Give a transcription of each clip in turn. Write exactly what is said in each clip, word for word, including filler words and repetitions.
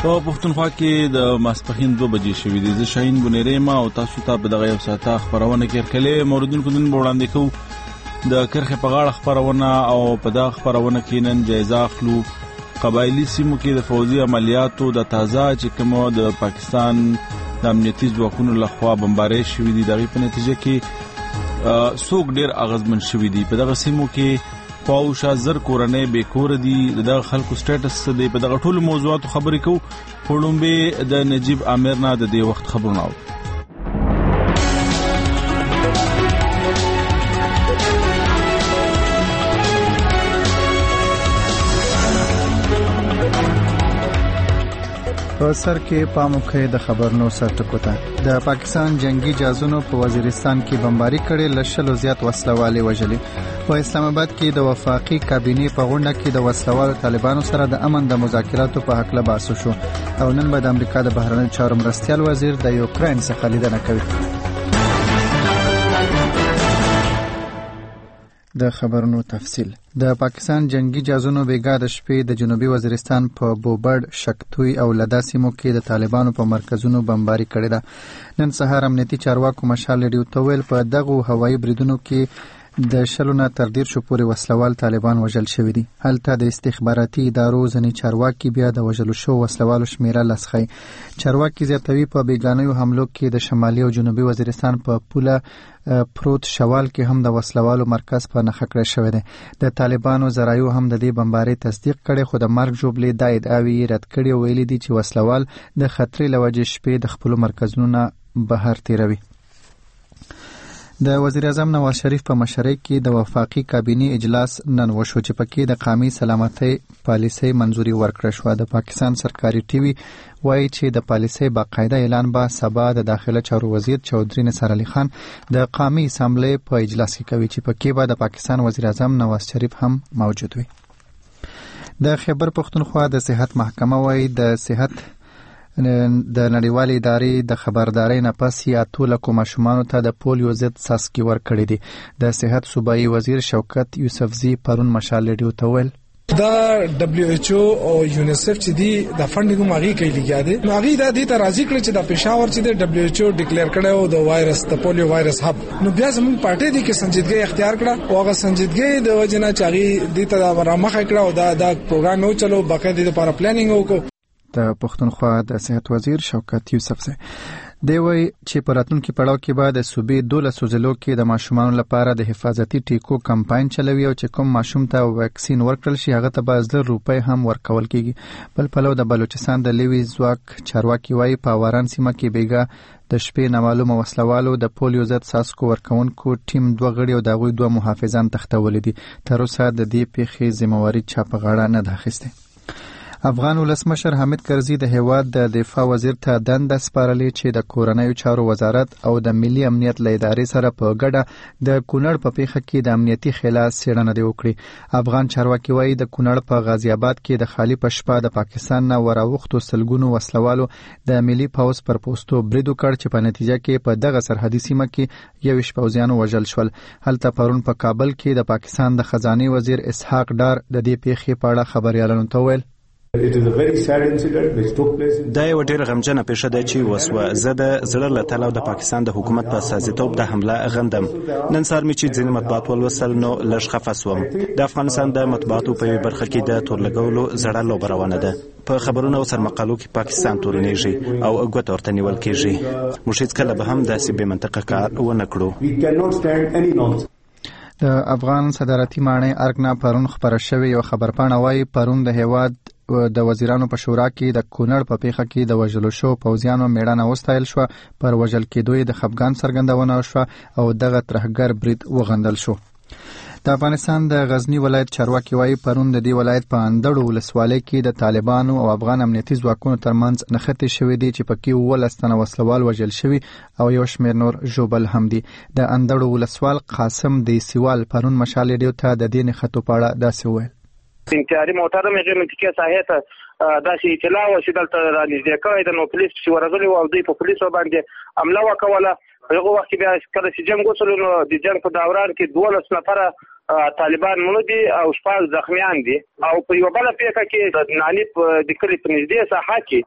په پښتونخوا کې د ماسپښین دوه بجې شوې دي. زه شاهین بنيري ما او تاسو ته په دغه یو ساعته خبرونه کې کله موردونکو دن وړاندې کوو د کرخه په غاړه خبرونه او په دغه خبرونه کې نن جایزه اخلو قبایلی سیمو کې د فوزي عملیاتو د تازه چې کوم د پاکستان د امنیتي ځواکونو لخوا بمبارۍ شوې دي دغه په نتیجه کې څوک ډیر اغیزمن شوې دي. په دغه سیمو کې پاوشا زر کورنۍ به کور دي د خلکو سټیټس دی. په دغه ټولو موضوعاتو خبرې کوو. پړومبه د نجیب عامر نه د دې وخت خبرونه او په سر کې پاموخه د خبرونو سرټکو ته د پاکستان جنگي جهازونو په وزیرستان کې بمباري کړې لشلو زیات وسلوالې وژلې. په اسلام آباد کې د وفاقي کابینې په غونډه کې د وسلوالو طالبانو سره د امن د مذاکراتو په حق له بحث شو او نن به د امریکا د بهرنیو چارو مرستیال وزیر د یوکرين څخه لیدنه کوي. د خبرونو تفصیل. د پاکستان جنگي جهازونو بیګا د شپې د جنوبي وزیرستان په بوبړ، شکتوي او لدا سیمو کې د طالبانو په مرکزونو بمباري کړې ده. نن سهار امنیتي چارواکو مشال ریډیو تویل په دغه هوایي بریدونو کې د شلونه تر ډیر شو پورې وسلوال طالبان وژل شوی دي. هلته د استخباراتي ادارو ځنې چارواکي بیا د وژلو شو وسلوالو شمیره لسخي. چارواکي زیاتوي په بیګانیو حملو کې د شمالي او جنوبي وزیرستان په پوله پروت شوال کې هم د وسلوالو مرکز په نخښه کړی شوی دی. د طالبانو زرایو هم د دې بمبارۍ تصدیق کړي خو د مرګ جوړلې د ادعاوی رد کړي او ویلي دي چې وسلوال د خطرې لوجې شپې د خپل مرکزونو نه بهر تیروي. د وزیر اعظم نواز شریف په مشرۍ کې د وفاقي کابینې اجلاس نن وشو چې پکې د قومي سلامتۍ پالیسۍ منځوري ورکړه شو. د پاکستان سرکاري ټي وي وایي چې د پالیسۍ باقاعده اعلان به سبا د داخله چارو وزیر چودري نصر علي خان د قومي اسمبلی په اجلاس کې کوي چې پکې به د پاکستان وزیر اعظم نواز شریف هم موجود وي. د خیبر پښتونخوا د صحت محکمه وایي د صحت د نړیوالې ادارې د خبردارۍ نه پس یا ټول کوم ماشومان ته د پولیو ضد څاڅکي ورکړي دي. د صحت صوبایي وزیر شوکت یوسفزي پرون مشال ریډیو ته ویل دا دبليو ایچ او او یونیسف چې دی د فندینګ ماغي کوي لګیا دي. ماغي دا د ترازی کړ چې د پېښور چې د دبليو ایچ او ډیکلیئر کړو د وایرس د پولیو وایرس هب نو بیا زموږ پارټي دي کې سنجیدګي اختیار کړه او هغه سنجیدګي د وجنه چاغي د ته رامخ کړه او دا د پروګرام نو چلو باقاعده د لپاره پلانینګ وکړو. د پښتونخوا د صحت وزیر شوکت یوسفزي دی وایي چې په راتلونکي پړاو کې به د صوبې دولس ضلعو کې د ماشومانو لپاره د حفاظتي ټیکو کمپاین چلوي او چې کوم ماشوم ته ویکسین ورکړل شي هغه ته به زر روپۍ هم ورکول کیږي. بل پلو د بلوچستان د لیوي ځواک چارواکي وایي په واران سیمه کې بیګا د شپې نامعلومه وسلوالو د پولیو ضد څاڅکو ورکونکو ټیم دوه غړي او د هغوی دوه محافظان تښتولي دي. تر اوسه د دې پیښې ذمہواري چا په غاړه نه ده اخیستې. افغان ولسمشر حامد کرزي د هیواد د دفاع وزیر ته دنده سپارلې چې د کورنیو چارو وزارت او د ملي امنیت له ادارې سره په ګډه د کونړ په پیښه کې د امنیتي خلاص څېړنه دی وکړي. افغان چارواکي وایي د کونړ په غازی آباد کې د خالی پشپا د پاکستان نه وراوختو سلګونو وسلوالو د ملي پوز پر پوسټو برید وکړ چې په نتیجه کې په دغه سرحدي سیمه کې یو شپوزیان وژل شول. هلته پرون په کابل کې د پاکستان د خزانه وزیر اسحاق ډار د دې پیښې په اړه خبريالانو ته ویل دا یو ډېر غمجنه پیښه ده چې وسوه. زه د زړه له تله د پاکستان د حکومت په سازیتوب د حمله غندم. نن سهار مې چې ځینې مطبوعات ولوستل نو لږ خفه سوم. د افغانستان د مطبوعاتو په برخه کې د تورلګولو زړه لوبه روانه ده. په خبرونو او سرمقالو کې پاکستان تورنېږي او ګوت ورته نیول کېږي. موږ هیڅ کله به هم داسې بې منطقه کار ونه کړو. د افغان صدارتي ماڼۍ ارګنا پرون خبره شوې یو خبرپاڼه وایي پرون د هیواد د وزیرانو په شورا کې د کونړ په پیښه کې د وژلو شو پوځیانو میړانه وستایل شو. پر وژل کېدو د خفګان څرګندونه شو او دغه ترهګر برید وغندل شو. د افغانستان د غزنی ولایت چارواکي وایي پرون د دې ولایت په اندړو ولسوالۍ کې د طالبانو او افغان امنیتي ځواکونو ترمنځ نښتې شوې دي چې پکې اوولس تنه وسلوال وژل شوي او یو شمېر نور ژوبل هم دي. د اندړو ولسوال قاسم دیسیوال پرون مشال ریډیو ته د دې نښتو په اړه داسې وویل. انتحاري موټر مې غیر منطقي ساحې ته داسې اطلاع و چې دلته رانږدې کړی د نو پولیس چې ورغلي وو او دوی په پولیسو باندې حمله وکوله. په هغه وخت کې بیا کله چې جنګ وشو نو د جنګ په دوران کې دولس نفره طالبان مړه دي او شپږ زخمیان دي. او په یوه بله پیښه کې د ناني د کلي په نږدې ساحه کې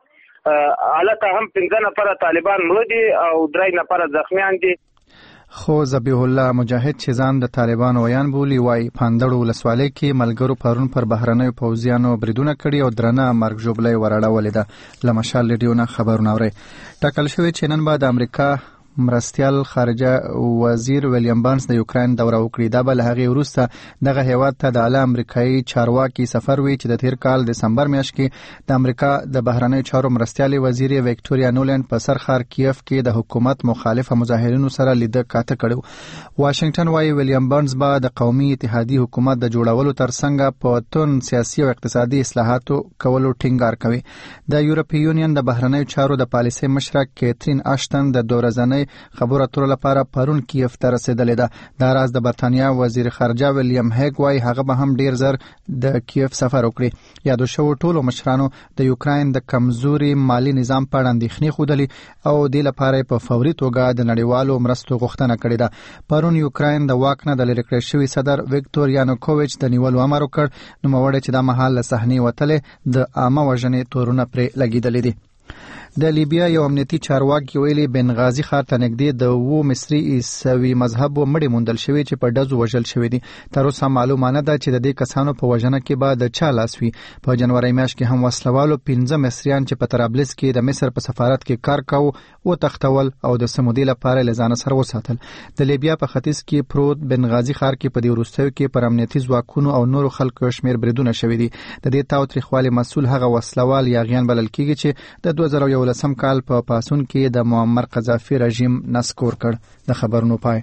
حالت هم پنځه نفر طالبان مړه دي او درې نفر زخمیان دي. خو ذبیح الله مجاهد چې ځان د طالبانو ویان بولي وایي پاندړو ولسوالۍ کې ملګرو پرون پر بهرنیو پوځیانو بریدونه کړي او درنه مرګ ژوبلۍ وراړولې ده. له مشال ریډیو نه خبرونه اورئ. ټاکل شوی چې نن به د امریکا مرستیال خارجه وزیر ویلیام بارنس د یوکرين دوره وکړي. دا به له هغې وروسته دغه هیواد ته د اعلی امریکایي چارواکي سفر وي چې د تیر کال دسمبر میاشت کې د امریکا د بهرنیو چارو مرستیالې وزیر ویکټوریا نولند په سرخار کیف کې د حکومت مخالفه مظاهرینو سره لیده کاته کړو. واشنگټن وايي ویلیام بارنس به د قومي اتحادیې حکومت د جوړولو ترڅنګ په تون سیاسي او اقتصادي اصلاحاتو کولو ټینګار کوي. د یورپی یونین د بهرنیو چارو د پالیسۍ مشره کیترین اشتن د دوه ورځنۍ خبرو اترو لپاره پرون کیف ته رسیدلې ده. دا راز د برتانیا وزیر خارجه ویلیام هیګ وايي هغه به هم ډیر زر د کیف سفر وکړي. یادو شو ټولو مشرانو د یوکرين د کمزوري مالی نظام په اړه اندېښنې خوده او د لپاره په فوري توګه د نړیوالو مرستو غوښتنه کړې ده. پرون یوکرين د واک نه د لری کړی شوی صدر ویکټور یانوکوویچ د نیولو امر وکړ. نو موړ چې د محل له صحنې وتلې د عامه وژنې تورونه پرې لګیدلې دي. د لیبیا یو امنیتي چارواکي ویلي بنغازي ښار ته نږدې د وو مصري عیسوي مذهب مړي موندل شوی چې په ډزو وژل شوی دي. تر اوسه معلومه نه ده چې د دې کسانو په وژنه کې به د چا لاس وي. په جنوري میاشت کې هم وسلوالو پنځه مصریان چې په طرابلس کې د مصر په سفارت کې کار کاوه او تختول او د سمودي لپاره لزان سره وساتل. د لیبیا په ختیځ کې پروت بنغازي ښار کې په دې وروستیو کې پر امنیتي ځواکونو او نورو خلکو شمیر بریدونه شوي دي. د دې تاوتریخوالي مسؤل هغه وسلوال یاغیان بلل کېږي چې د دوه زره یولسم کال په پاسون کې د معمر قذافي رژیم نسکور کړ. د خبرونو پای.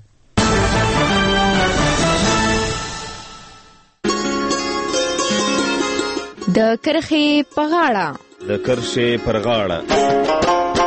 د کرخې په غاړه د کرښې پر غاړه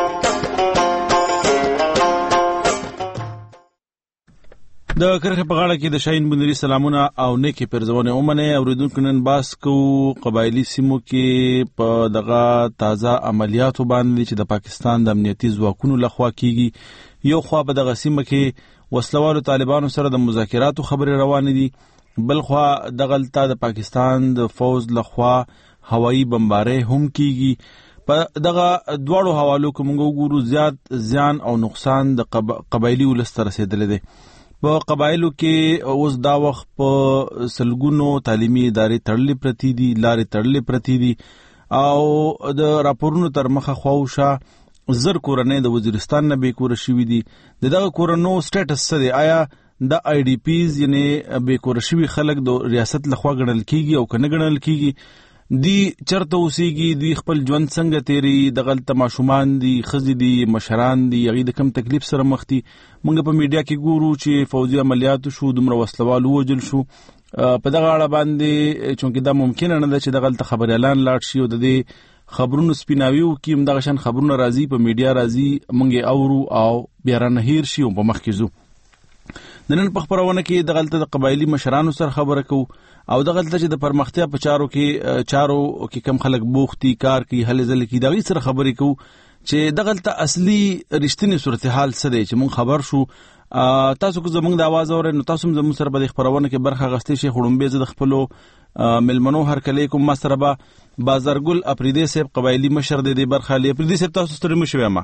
د کرخې په غاړه کې د شاهین بنيري سلامونه او نیکی پرزونه اومنه اوریدونکو نن باس کو قبایلی سیمو کې په دغه تازه عملیاتو باندې چې د پاکستان د امنیتي ځواکونو لخوا کیږي. یو خوا په دغه سیمه کې وسلوالو طالبانو سره د مذاکراتو خبرې روانې دي، بل خوا دغلته د پاکستان د فوج لخوا هوایي بمبارۍ هم کیږي. په دغه دواړو حوالو کې موږ وګورو زیات زیان او نقصان د قبایلی ولس ته رسیدلی دی. په قبایلو کې اوس دا وخت په سلګونو تعلیمي ادارې تړلې پرتی دي، لارې تړلې پرتی دي او د راپورونو تر مخه خواوشه زر کورنۍ د وزیرستان نه بې کوره شوي دي. د دغه کورنو سټیټس څه دی؟ آیا د آی ډي پیز یعنی بې کوره شوي خلک د ریاست لخوا ګڼل کیږي او که نه ګڼل کیږي؟ دی چرته اوسېږي؟ دوی خپل ژوند څنګه تیری؟ دغلته ماشومان دي، ښځې دي، مشران دي، هغوی د کوم تکلیف سره مخ دي؟ موږ په میډیا کې ګورو چې فوجي عملیاتو شو، دومره وسلوال ووژل شو. په دغه اړه باندې چونکې دا ممکنه نه ده چې دغلته خبر اعلان لاړ شي او د دې خبرونو سپیناوي وکړي. همدغه شان خبرونه راځي، په میډیا راځي، موږ یې اورو او بیا رانه هیر شي او په مخ کې ځو. د نن په خبرونه کې دغلته د قبایلی مشرانو سره خبره کوو او دغلته چې د پرمختیا په چارو کې چارو کې کم خلک بوختي کار کوي، هلې ځلې کې دغې سره خبرې کوو چې دغلته اصلي رښتینی صورتحال څه دی چې موږ خبر شو. تاسو که زموږ د اواز اورئ نو تاسو هم زموږ سره به د خبرونه کې برخه اخیستی شئ. خړومبې زه د خپلو مېلمنو هرکلی کوم. ما سره به بازرګل اپریدی صاحب قبایلي مشر دی دې برخه لري. اپریدی صاحب تاسو ستړي مه شئ. ما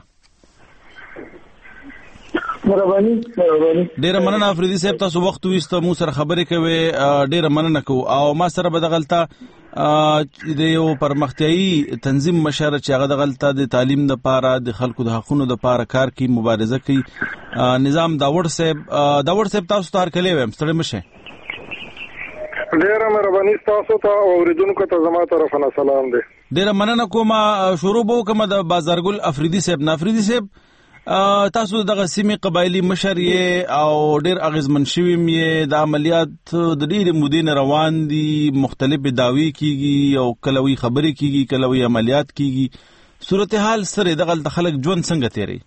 مهرباني مهرباني ډیره مننه افریدي صاحب، تاسو وخت وېسته مو سره خبرې کوي، ډیره مننه کوو. او ما سره به دغلته د یو پرمختیایي تنظیم مشر چې هغه دغلته د تعلیم دپاره د خلکو د حقونو دپاره کار کوي، مبارزه کوي، نظام داوړ صاحب. داوړ صاحب تاسو ته هرکلی وایم، ستړي مه شئ. ډیره مهرباني تاسو ته او اوریدونکو ته زما طرفه نه سلام دی. ډیره مننه کوم. شروع به وکړم د بازرګل افریدي صاحب نه. افریدي صاحب تاسو دغه سیمې قبایلی مشر یې او ډېر اغیزمن شوي یې، د عملیات د ډېرې مودې نه روان دي، مختلفې دعوې کیږي او کله وی خبرې کیږي، کله وی عملیات کیږي. صورتحال سره دغلته خلک ژوند څنګه تیری؟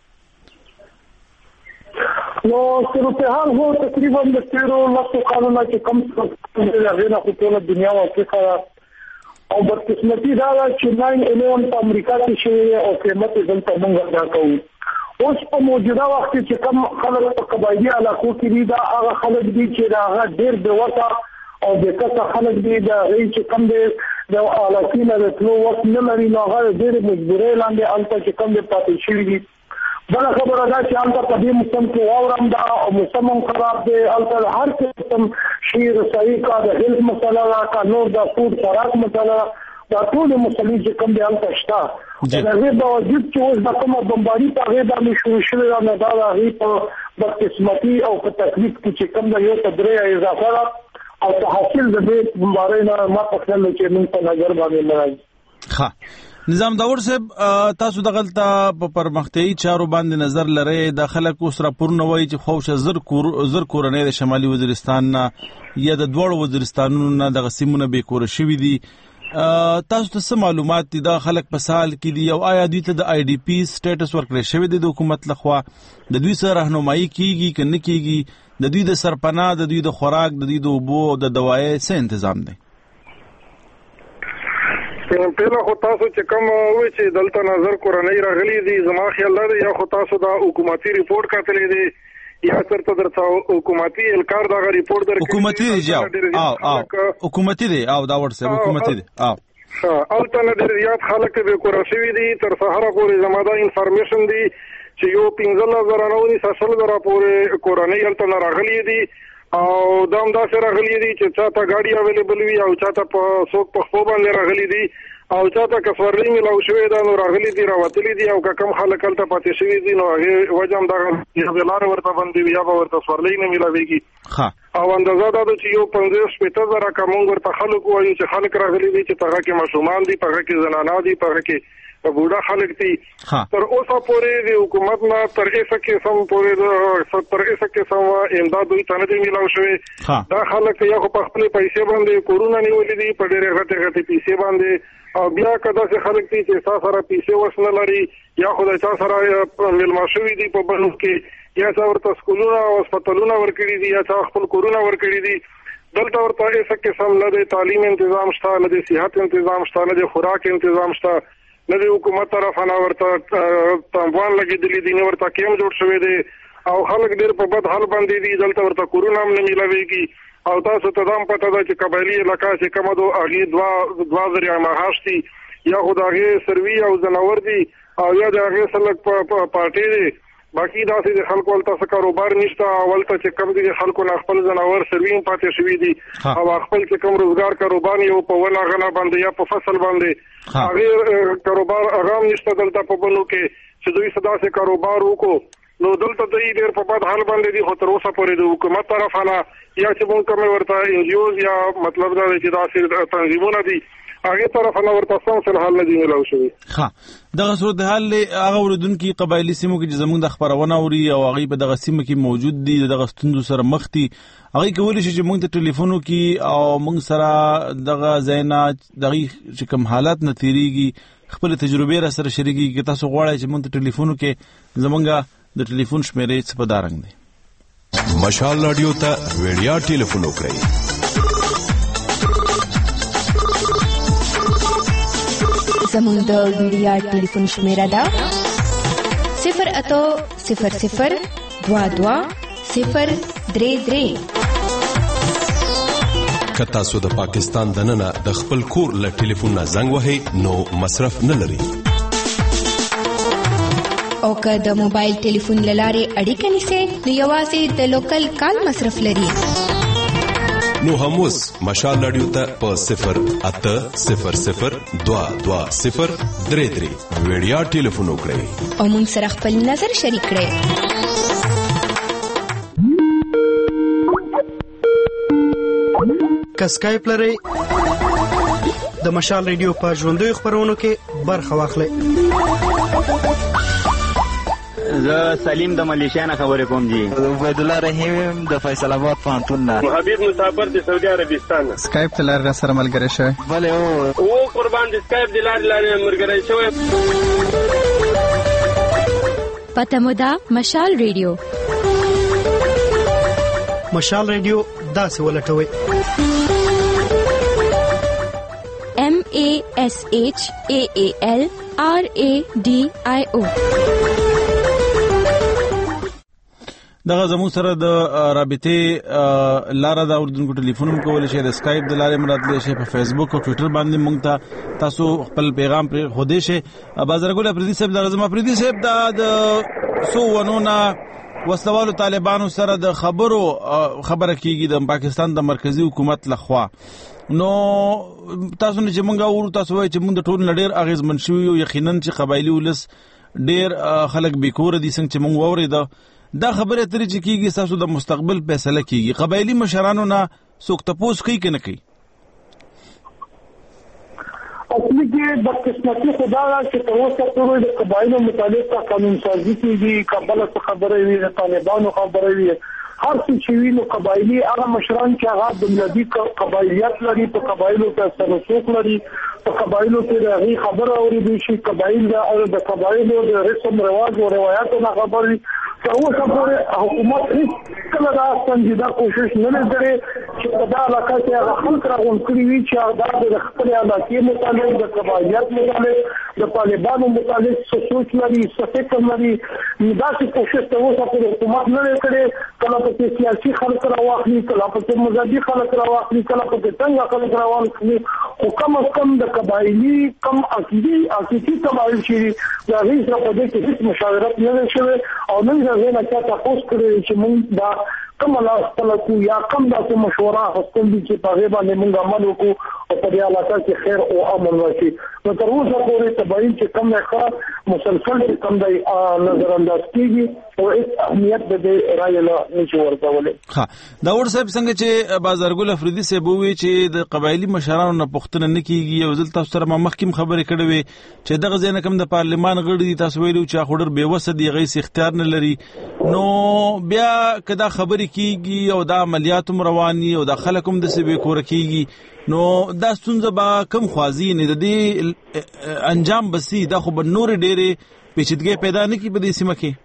نو صورتحال هو تقریبا د تیرو لسو کالونو چې کم څه هغې نه خو ټوله دنیا واقفه او بدقسمتي دا ده چې ناین الیون په امریکا کې شوی او قیمت یې دلته موږ ادا کوو. اوس په موجوده وخت چې کم خلک په قبایلي علاقو کې دي، دا هغه خلک دي چې دا هغه ډېر بېوسه او بېکسه خلک دي. دا هغوی چې کم دی د علاقینه د تلو وخت نه لري نو هغه ډېر مجبورې لاندې الته چې کوم د پاتې شوي دي. بله خبره دا چې الته په دې موسم کې واورم دا او موسم هم خراب دی. الته هر قسم شي رسایي کا د هیلث مسله ده کا نور د فود خوراک مسله ده دا ټول مسلې چې کوم دی الته شته. د هغې باوجود چې اوس د کومه بمباري په هغې باندې شروع شوې ده نو دا د هغې په بدقسمتي او په تکلیف کې چې کوم ده یو ته درې اضافه ده او په حاصل د دې بمبارۍ نه ما په خیال چې موږ په نظر باندې نه راځي. ښه نظام داور صاحب تاسو دغلته په پرمختیایي چارو باندې نظر لرئ. د خلک اوس راپورونه وایي چې خوشه زر کور زر کورنۍ د شمالي وزیرستان نه یا د دواړو وزیرستانونو نه دغه سیمونه بې کوره شوي دي. تاسو ته څه معلومات دي دا خلک په سال کې دي او آیا دوی ته د آی ډي پی سټیټس ورکړی شوی دی د حکومت لخوا؟ د دوی سره راهنمایي کیږي که نه کیږي؟ د دوی د سرپناه د دوی د خوراک د دوی د اوبو او د دوایي څه تنظیم دی؟ پهله خو تاسو چې کوم وایي چې دلته نظر کورنۍ راغلي دي زما خیال دی یا خو تاسو دا حکومتي ریپورت کتلی دی یا چرته درته حکومتي الکار دغه ریپورت درکړي. حکومتي دی جاو او او حکومتي دی او دا ورسره حکومتي دی او الته نه ډېر زیات خلک به کور شوي دي تر سهاره پورې زما دا انفارمیشن دی چې یو پنځلس زره نه ونیسه شل زره پورې کورنۍ هلته نه راغلي دي او دا هم داسې راغلي دي چې چاته ګاډي اویلیبل وي او چاته په څوک په خپو باندې راغلي دي او چاته که سورلۍ میلاو شوې ده نو راغلي دي راوتلي دي او که کوم خلک هلته پاتې شوي دي نو هغې وجه هم دغه یا به لاره ورته بندې وي یا به ورته سورلۍ نه میلاوېږي او اندازه دا ده چې یو پنځه شپېته زره که مونږ ورته خلک ووایو چې خلک راغلي دي چې په هغه کې ماشومان دي په هغه کې زنانه دي په هغه کې بوډا خلک دي تر اوسه پورې د حکومت نه تر هیڅ قسم پورې تر هیڅ قسم امداد دوی ته نه دی میلاو شوی. دا خلک یا خو په خپلې پیسې باندې کورونه نیولي دي په ډېرې غټې غټې پیسې باندې او بیا که داسې خلک دي چې چا سره پیسې وس نه لري یا خو د چا سره میلمه شوي دي په بڼو کې یا چا ورته سکولونه او هسپتالونه ورکړي دي یا چا خپل کورونه ورکړي دي. دلته ورته هیڅ قسم نه د تعلیم تنظیم شته نه د صحت تنظیم شته نه د خوراک تنظیم شته نه د حکومت طرف نه ورته تنظیم لګېدلي دي نه ورته کیم جوړ شوی دی او خلک ډېر په بد حال باندې دي. دلته ورته کورونه هم نه میلاوېږي او تاسو ته دا هم پته ده چې قبایلي علاقه چې کومه ده هغې دوه دوه ذریعه معاش دي یا خو د هغې سروي او ځناور دي او یا د هغې سره لږ پارټۍ دی. باقي داسې د خلکو هلته څه کاروبار نشته او هلته چې کوم دي د خلکو نه خپل ځناور سروي هم پاتې شوي دي او خپل چې کوم روزګار کاروبار یو په ونه غنه باندې یا په فصل باندې هغې کاروبار هغه هم نشته دلته په بنو کې چې دوی څه داسې کاروبار وکړو نو دلته دوی ډېر په بد حال باندې دي خو تر اوسه پورې د حکومت طرف نه یا چې مونږ کومې ورته ان جي اوز یا مطلب دا دی چې داسې تنظیمونه دي هغې طرف نه ورته سم فلحال نه دي میلاو شوي. ښه دغه صورتحال هغه اورېدونکي قبایلي سیمو کې چې زموږ د خپرونه اوري او هغوی په دغه سیمه کې موجود دي د دغه ستونزو سره مخ دي هغوی کولی شي چې موږ ته ټلیفون وکړي او موږ سره دغه ځای نه د هغوی چې کوم حالات نه تېرېږي خپلې تجربې را سره شریکېږي. که تاسو غواړئ چې موږ ته ټلیفون وکړئ زموږ د ټلیفون شمیرې څه په دا رنګ دی. مشال راډیو ته ویډیا ټلیفون وکړئ زموږ د ویډیا ټلیفون شمیره ده صفر اتو صفر صفر دوا دوا صفر درې درې. که تاسو د پاکستان دننه د خپل کور له ټلیفون نه زنګ وهئ نو مصرف نه لري او که د موبایل ټلیفون له لارې اړیکه نیسئ نو یوازې د لوکل کال مصرف لري. نو هم اوس مشال راډیو ته په صفر اته صفر صفر دوا دوا صفر درې درې ویډیا ټلیفون وکړئ او موږ سره خپل نظر شریک کړئ. که سکایپ لرئ د مشال راډیو په ژوندیو خپرونو کې برخه واخلئ. زه سلیم د ملیشیا نه خبرې کوم جی. عبید الله رحیم د فیصل آباد پوهنتون نه. حبیب مسافر د سعودي عربستان نه. سکایپ ته لارې را سره ملګری شوی؟ بلې او او قربان د سکایپ د لارې لارې ملګری شوی. پته مو ده مشال ریډیو. مشال ریډیو داسې ولټوئ M A S H A A L R A D I O. دغه زموږ سره د رابطې لاره دا اوردونکو ټلیفون هم کولی شي، د اسکایپ د لارې مراتلی شي، په فیسبوک او ټویټر باندې موږ ته تاسو خپل پیغام پرې خودی شي. بازرګل افریدي صاحب، دغه زما افریدي صاحب دا د څو ونو نه وسلوالو طالبانو سره د خبرو خبره کیږي د پاکستان د مرکزی حکومت لخوا، نو تاسو نه چې موږ اورو تاسو وایي چې موږ د ټول ډېر اغیزمن شوي یو، یقینا چې قبایلي ولس ډېر خلک بیکوره دي څنګه چې موږ واورېده. دا خبره اترې چې کیږي تاسو د مستقبل فیصله کیږي، قبایلي مشرانو نه څوک تپوس کوي که نه کوي؟ اصلي کې بدقسمتي خدا ده چې تر اوسه پورې د قبایلو متعلق قانون سازي کیږي، کابل څخه خبرې وي، د طالبانو خبرې وي، هر څه چې وي نو قبایلي هغه مشران چې هغه بنیادي قبایلیت لري، په قبایلو کې سرسوک لري، په قبایلو کې د هغې خبره اورېدل شي، قبایل د قبایلو د رسم رواج او روایاتو نه خبر وي. تر اوسه پورې حکومت هیڅ کله دا سنجیده کوشش نه دی کړی چې په دا علاقه کې هغه خلک راغونډ کړي وي چې دا د خپلې علاقې متعلق د قبایلیت متعلق د طالبانو متعلق څه سوچ لري، څه فکر لري. داسې کوشش تر اوسه پورې حکومت نه دی کړی. کله پکې سیاسي خلک راواخلي، کله پکې مذهبي خلک راواخلي، کله پکې څنګه خلک راواخلي، خو کم از کم د قبایلي کم عقیدي عقیدي قبایل چې دي د هغې سره په دې کې هېڅ مشاورت نه دی شوی او نه د هغې نه چا تپوس کړی چې موږ دا کومه لار خپله کړو یا کوم داسې مشوره اخیستل دي چې په هغې باندې موږ عمل وکړو او په دې علاقه کې خیر او امن راشي. نو تر اوسه پورې قبایل چې کوم دی ښه مسلسل چې کوم دی نظرانداز کېږي او هېڅ اهمیت د دې رایې نه نشي ورکولی. ښه، داور صاحب څنګه چې بازرګل افریدي صاحب وویل چې د قبایلي مشرانو نه پوښتنه نه کېږي، یو ځل تاسو سره ما مخکې خبرې کړې وې چې دغه ځای نه کوم د پارلمان غړي دي، تاسو ویلي چې هغه ډېر بېوسه دي، هغه هېڅ اختیار نه لري. نو بیا که دا خبرې کېږي او دا عملیات هم روان وي او دا خلک هم داسې بېکوره کېږي، نو دا ستونزه به کوم خوازي نه د دې انجام بسي، دا خو به نورې ډېرې پیچیدګۍ پیدا نه کړي په دې سیمه کې؟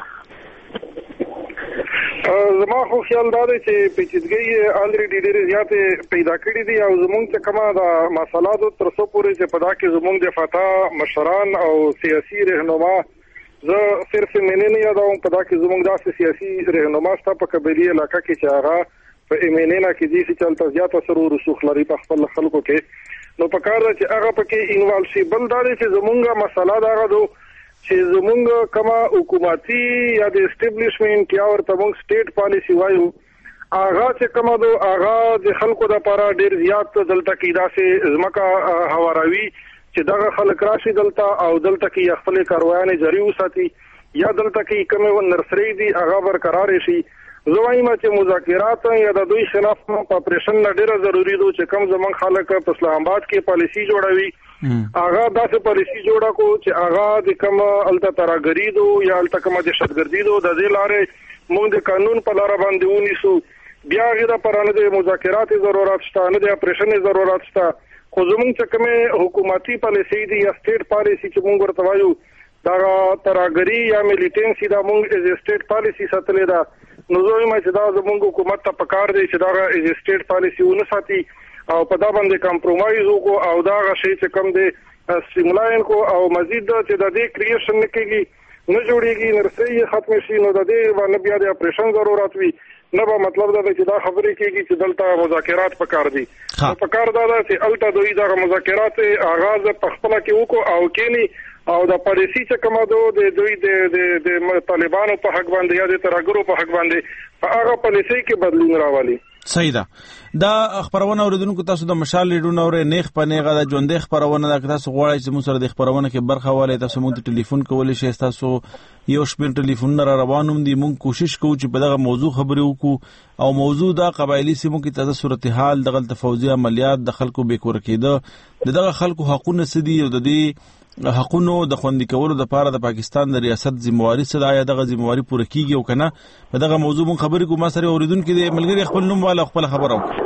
زما خو خیال دا دی چې پیچیدګۍ الریډي ډېرې زیاتې پیدا کړي دي او زمونږ چې کومه د مسالاتو تر څو پورې چې په دا کې زمونږ د فتح مشران او سیاسي رهنما، زه صرف منې نه یادوم، په دا کې زمونږ داسې سیاسي رهنما شته په قبایلي علاقه کې چې هغه په ایمنینا کې دي چې چلته زیاته سره رسوخ لري په خپل خلکو کې، نو په کار ده چې هغه پکې انوالو شي. بل دا دی چې زمونږ مسله دا غواړو چې زمونږ کومه حکومتي یا د اسټابلیشمنت یا ورته مونږ سټیټ پالیسی وایو، هغه چې کومه ده هغه د خلکو دپاره ډېر زیات دلته کې داسې ځمکه هواروي چې دغه خلک راشي دلته او دلته کې خپلې کاروایانې جاري وساتي یا دلته کې کومې نرسرۍ دي هغه برقرار شي. زه وایم چې مذاکرات یا د دوی خلاف په اپریشن نه ډېره ضروري ده چې کوم زمونږ خلک په اسلام آباد کې پالیسي جوړوي، هغه داسې پالیسي جوړه کو چې هغه د کوم الته ترهګري دو یا الته کومه دهشتګردي دو د دې لارې موږ د قانون په لاره باندې ونیسو. بیا هغې دپاره نه د مذاکرات ضرورت شته، نه د اپریشن ضرورت شته، خو زمونږ چې کومې حکومتي پالیسي دي یا سټیټ پالیسي چې موږ ورته وایو دغه ترهګري یا میلیټنسي دا موږ ایز سټیټ پالیسي ساتلې ده. نو زه وایم چې دا زمونږ حکومت ته پکار دی چې دغه ایز سټیټ پالیسي ونه ساتي او په دا باندې کمپرومایز وکړو او دا هغه شی چې کوم دی سټریملاین کو او مزید چې د دې کریشن نه کېږي نه جوړېږي، نرسۍ ختم شي، نو د دې باندې بیا د اپریشن ضرورت وي نه به مطلب دا چې دا خبرې کېږي چې دلته مذاکرات پکار دي. پکار دا ده چې هلته دوی دغه مذاکرات آغاز په خپله کې وکړو او کېني او د پالیسي چې کومه ده د دوی د طالبانو په حق باندې یا د ترهګرو په حق باندې په هغه پالیسۍ کې بدلون راولي. صحیح ده. دا خبرونه اوریدونکو تاسو د مشال لیډونه اورئ، نیغ په نیغه د ژوندۍ خبرونه ده. که تاسو غواړئ چې موږ سره د خبرونه کې برخه واخلئ، تاسو موږ ته ټلیفون کولی شئ. تاسو یو شمېر ټلیفونونه را روان هم دي. موږ کوشش کوو چې په دغه موضوع خبرې وکړو او موضوع دا قبایلي سیمو کې تازه صورتحال، دغلته فوځي عملیات، د خلکو بېکوره کېده، د دغه خلکو حقونه څه دي او د دې حقونو د خوندي کولو دپاره د پاکستان د ریاست ذمواري څه ده، آیا دغه ذمواري پوره کېږي او که نه؟ په دغه موضوع موږ خبرې کوو. ما سره اورېدونکي دی ملګري خپل نوم والا خپله خبره وکړه.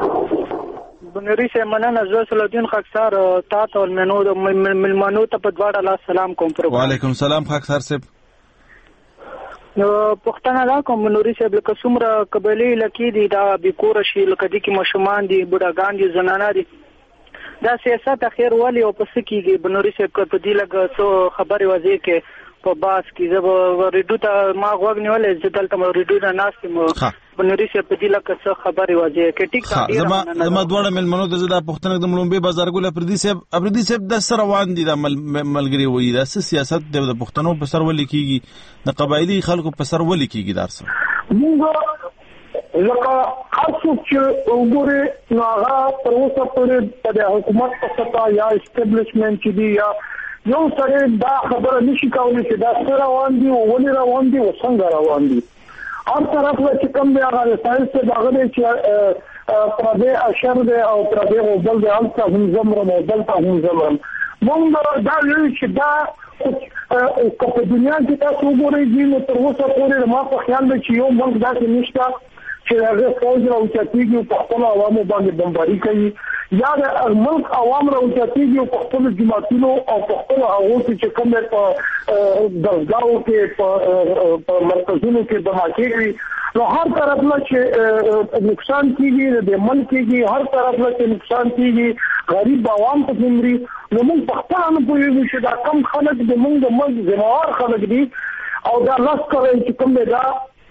بنوري صاحب مننه، زه صلاحالدین خاکسار تا ته او مېلمنو ته په دواړه لاس سلام کوم. وعلیکم سلام خاکسار صاحب. نو پوښتنه دا کوم بنوري صاحب، لکه څومره قبایلي علاقې دي دا بېکوره شي، لکه دې کې ماشومان دي، بوډاګان دي، زنانه دي، دا سیاست اخیر والی او پس کېږي بنوري صاحب که په دې لږ څو خبرې واضح کې په باس کې زه ریډیو ته ما غوږ نیولې چې دلته مې ریډیو نه ناست یم په نوري سه په دې لکه څه خبرې واځي کې ټیک ټاک زما زما دواړه ملمنو ته زدا پښتنه د ملومبي بازار ګل پردي صاحب افریدي صاحب د سره روان دي د ملګری وې د سیاست د پښتنو په سر ولې کیږي د قبایلی خلکو په سر ولې کیږي دار سره موږ لکه هر څوک چې وګوري نو هغه تر اوسه پورې د حکومت په سطح یا اسټابلیشمنت کې دی یا یو سره دا خبره نشي کولای چې دا سره روان دي او ولې روان دي او څنګه روان دي هر طرف له چې کوم دی هغه ساينس ته داغه چې پردې اشر دی او پردې او بل دی الته هم زمرم او دلته هم زمرم موږ دا ویل چې دا په دنیا کې تاسو وګورئ نو تر اوسه پورې ما په خیال دی چې یو ملک داسې نشته چې هغه فوج راوچتېږي او په خپل عوامو باندې بمباري کوي یا د ملک عوام راوچتېږي او په خپل جماعتونو او په خپل هغو چې کوم په درګاو کې په مرکزونو کې دماکې وي نو هر طرف له چې نقصان کیږي د ملک کېږي هر طرف له چې نقصان کیږي غریب عوام په زمري نو موږ په خپل نه پوهېږو چې دا کم خلک د موږ د ملک ذمہوار خلک دي او دا لاس کوي چې کوم دا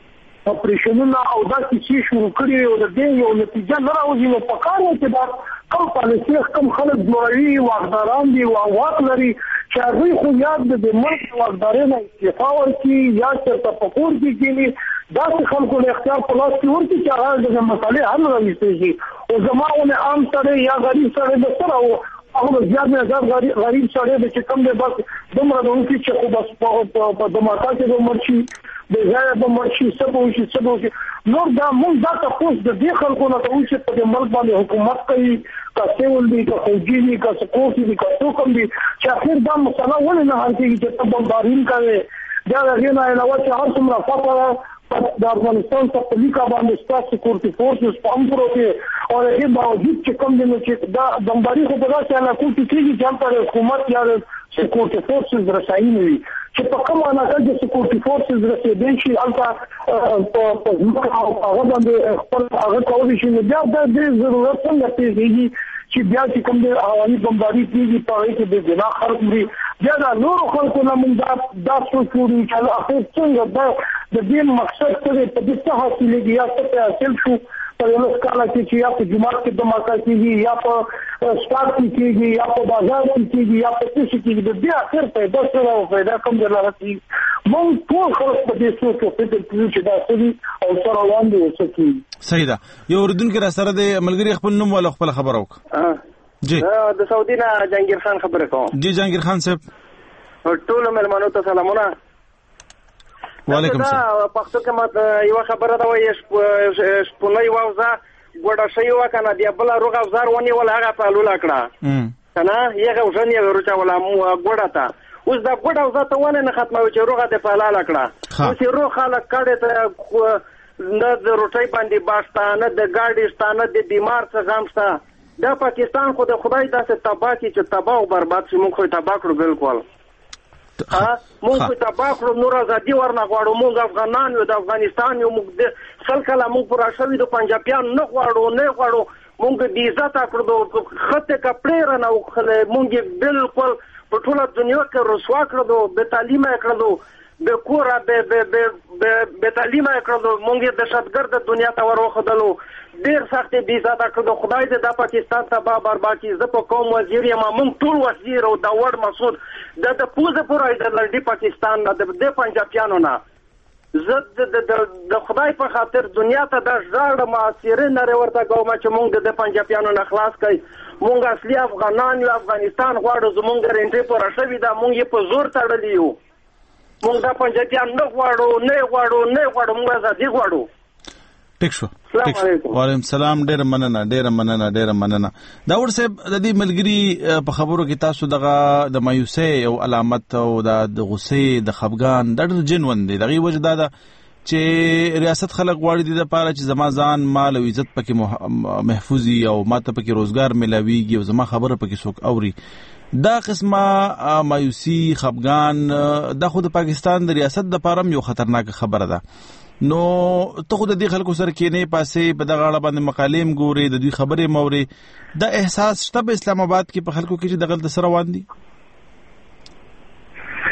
اپریشنونه او دا چې شروع کړي او د دې یو نتیجه نه راوځي نو په کار کې دا کم پالیسي کم خلک جوړوي واقداران دي او واک لري چې هغه خو یاد د ملک واقداري نه استعفا ورکړي یا چې په کور کې کېږي دا چې خلکو له اختیار په لاس کې ورته چې هغه د مسالې حل راوستي او زماونه عام سره یا غریب سره د سره هغه زیات نه زیات غریب سره د چې کم دی بس دومره د اوسې چې خو بس په دماکا کې د مرشي د ځای په مرشي سبو شي سبو شي نور دا مونږ دا تاسو د دې خلکو نه ته چې په ملک باندې حکومت کوي تاسو ولدي که خوږی دي که سکوټي دي که څوک دي چې اخر دا مسله ولې نه حل کېږي چې په بمبارین کوي دا غوښنه علاوه چې هر څومره فقره د افغانستان په پولیسا باندې ستاسو سکیورټي فورسز په امر کې او هغه باوجود چې کوم دي چې دا بمباري خو په داسې حالاتو کې کېږي چې هم حکومت یا سکیورټي فورسز رسایي نه وي چې په کومه نه د سکیورټي فورسز رسیدل شي البته په ځمکه او هغه باندې خپل هغه کولی شي بیا د دې ضرورت څنګه پیږي چې بیا چې کوم د هوایي بمباري کېږي په هغه کې د جنا خلک مري بیا د نور خلکو نه موږ دا دا سوچوري چې اخر څنګه دا د دې مقصد څه په دې څه حاصلېږي یا څه په حاصل شو په یو سکاله کې چې یا په جماعت کې دماکا کېږي یا په سټارټ کې کېږي یا په بازار کې کېږي یا په څه کې د دې اخر په دغه سره او په دا کوم ځای راځي موږ ټول خلک په دې سوچ او فکر کوي چې دا څه او سره روان دي څه کې صحیح ده یو اردوونکي را سره د ملګری خپل نوم ولا خپل خبر وکړه جی د سعودي نه جهانگیر خان خبره کوم جی جهانگیر خان صاحب ټول ملمنو ته سلامونه وعلیکم السلام پښتو کې ماته یو خبره دا وایي شپونه یو وځه ګوډه شي وکنه دی بل روغ افزار ونی ولا هغه په لولا کړه کنه یغه وژن یو ورچا ولا ګوډه تا اوس دا ګوډه وځه ته ونه نه ختمه چې روغه د په لاله کړه اوس روغ خلک کړه ته نه د روټي باندې باشتانه د ګاډي ستانه د بیمار څخه غمسته دا پاکستان خو د خدای داسې تباہ کی چې تباہ او برباد شي موږ خو تباہ کړو بالکل ها موږ خو تباہ کړو نور ازادي ورنه غواړو موږ افغانان یو د افغانستان یو موږ د خلک لا موږ پر شوی د پنجابیان نه غواړو نه غواړو موږ د عزت کړو خطه کپړې رانه موږ بالکل په ټوله دنیا کې رسوا کړو به تعلیم کړو به کورا به به به به تعلیم کړو موږ د شتګرد دنیا ته ورخدلو ډیر سخت بي عزت کړو خدای دې د پاکستان تباہ برباد کړي زه په کوم وزیر یم موږ ټول وزیر او د وړ مسعود د د پوزه پورای د لړډي پاکستان د د پنجابیانو نه زه د د خدای په خاطر دنیا ته د ژړ معاصره نه ورته کوم چې موږ د پنجابیانو نه خلاص کړي موږ اصلي افغانان یو افغانستان غواړو زموږ رنټي پر شوی دا موږ په زور تړلی یو موږ د پنجابیان نه غواړو نه غواړو نه غواړو موږ ازادي غواړو ټیک شو وعلیکم السلام ډیر مننه ډیر مننه ډیر مننه دا ور صاحب د دې ملګری په خبرو کې تاسو دغه د مایوسۍ او علامت او د غصې د خفګان د ډېر جنون دي دغه وجه دا ده چې ریاست خلک غواړي د لپاره چې زما ځان مال او عزت پکې محفوظي او ماته پکې روزګار ملاويږي او زما خبره پکې څوک اوري دا قسمه مایوسي خفګان د خود پاکستان د ریاست د لپاره یو خطرناک خبره ده نو ته خو د دې خلکو سره کې نه پاسې په دغه اړه باندې مقالیم ګوري د دوی خبرې موري دا احساس شته په اسلام آباد کې په خلکو کې چې دغه د سره روان دي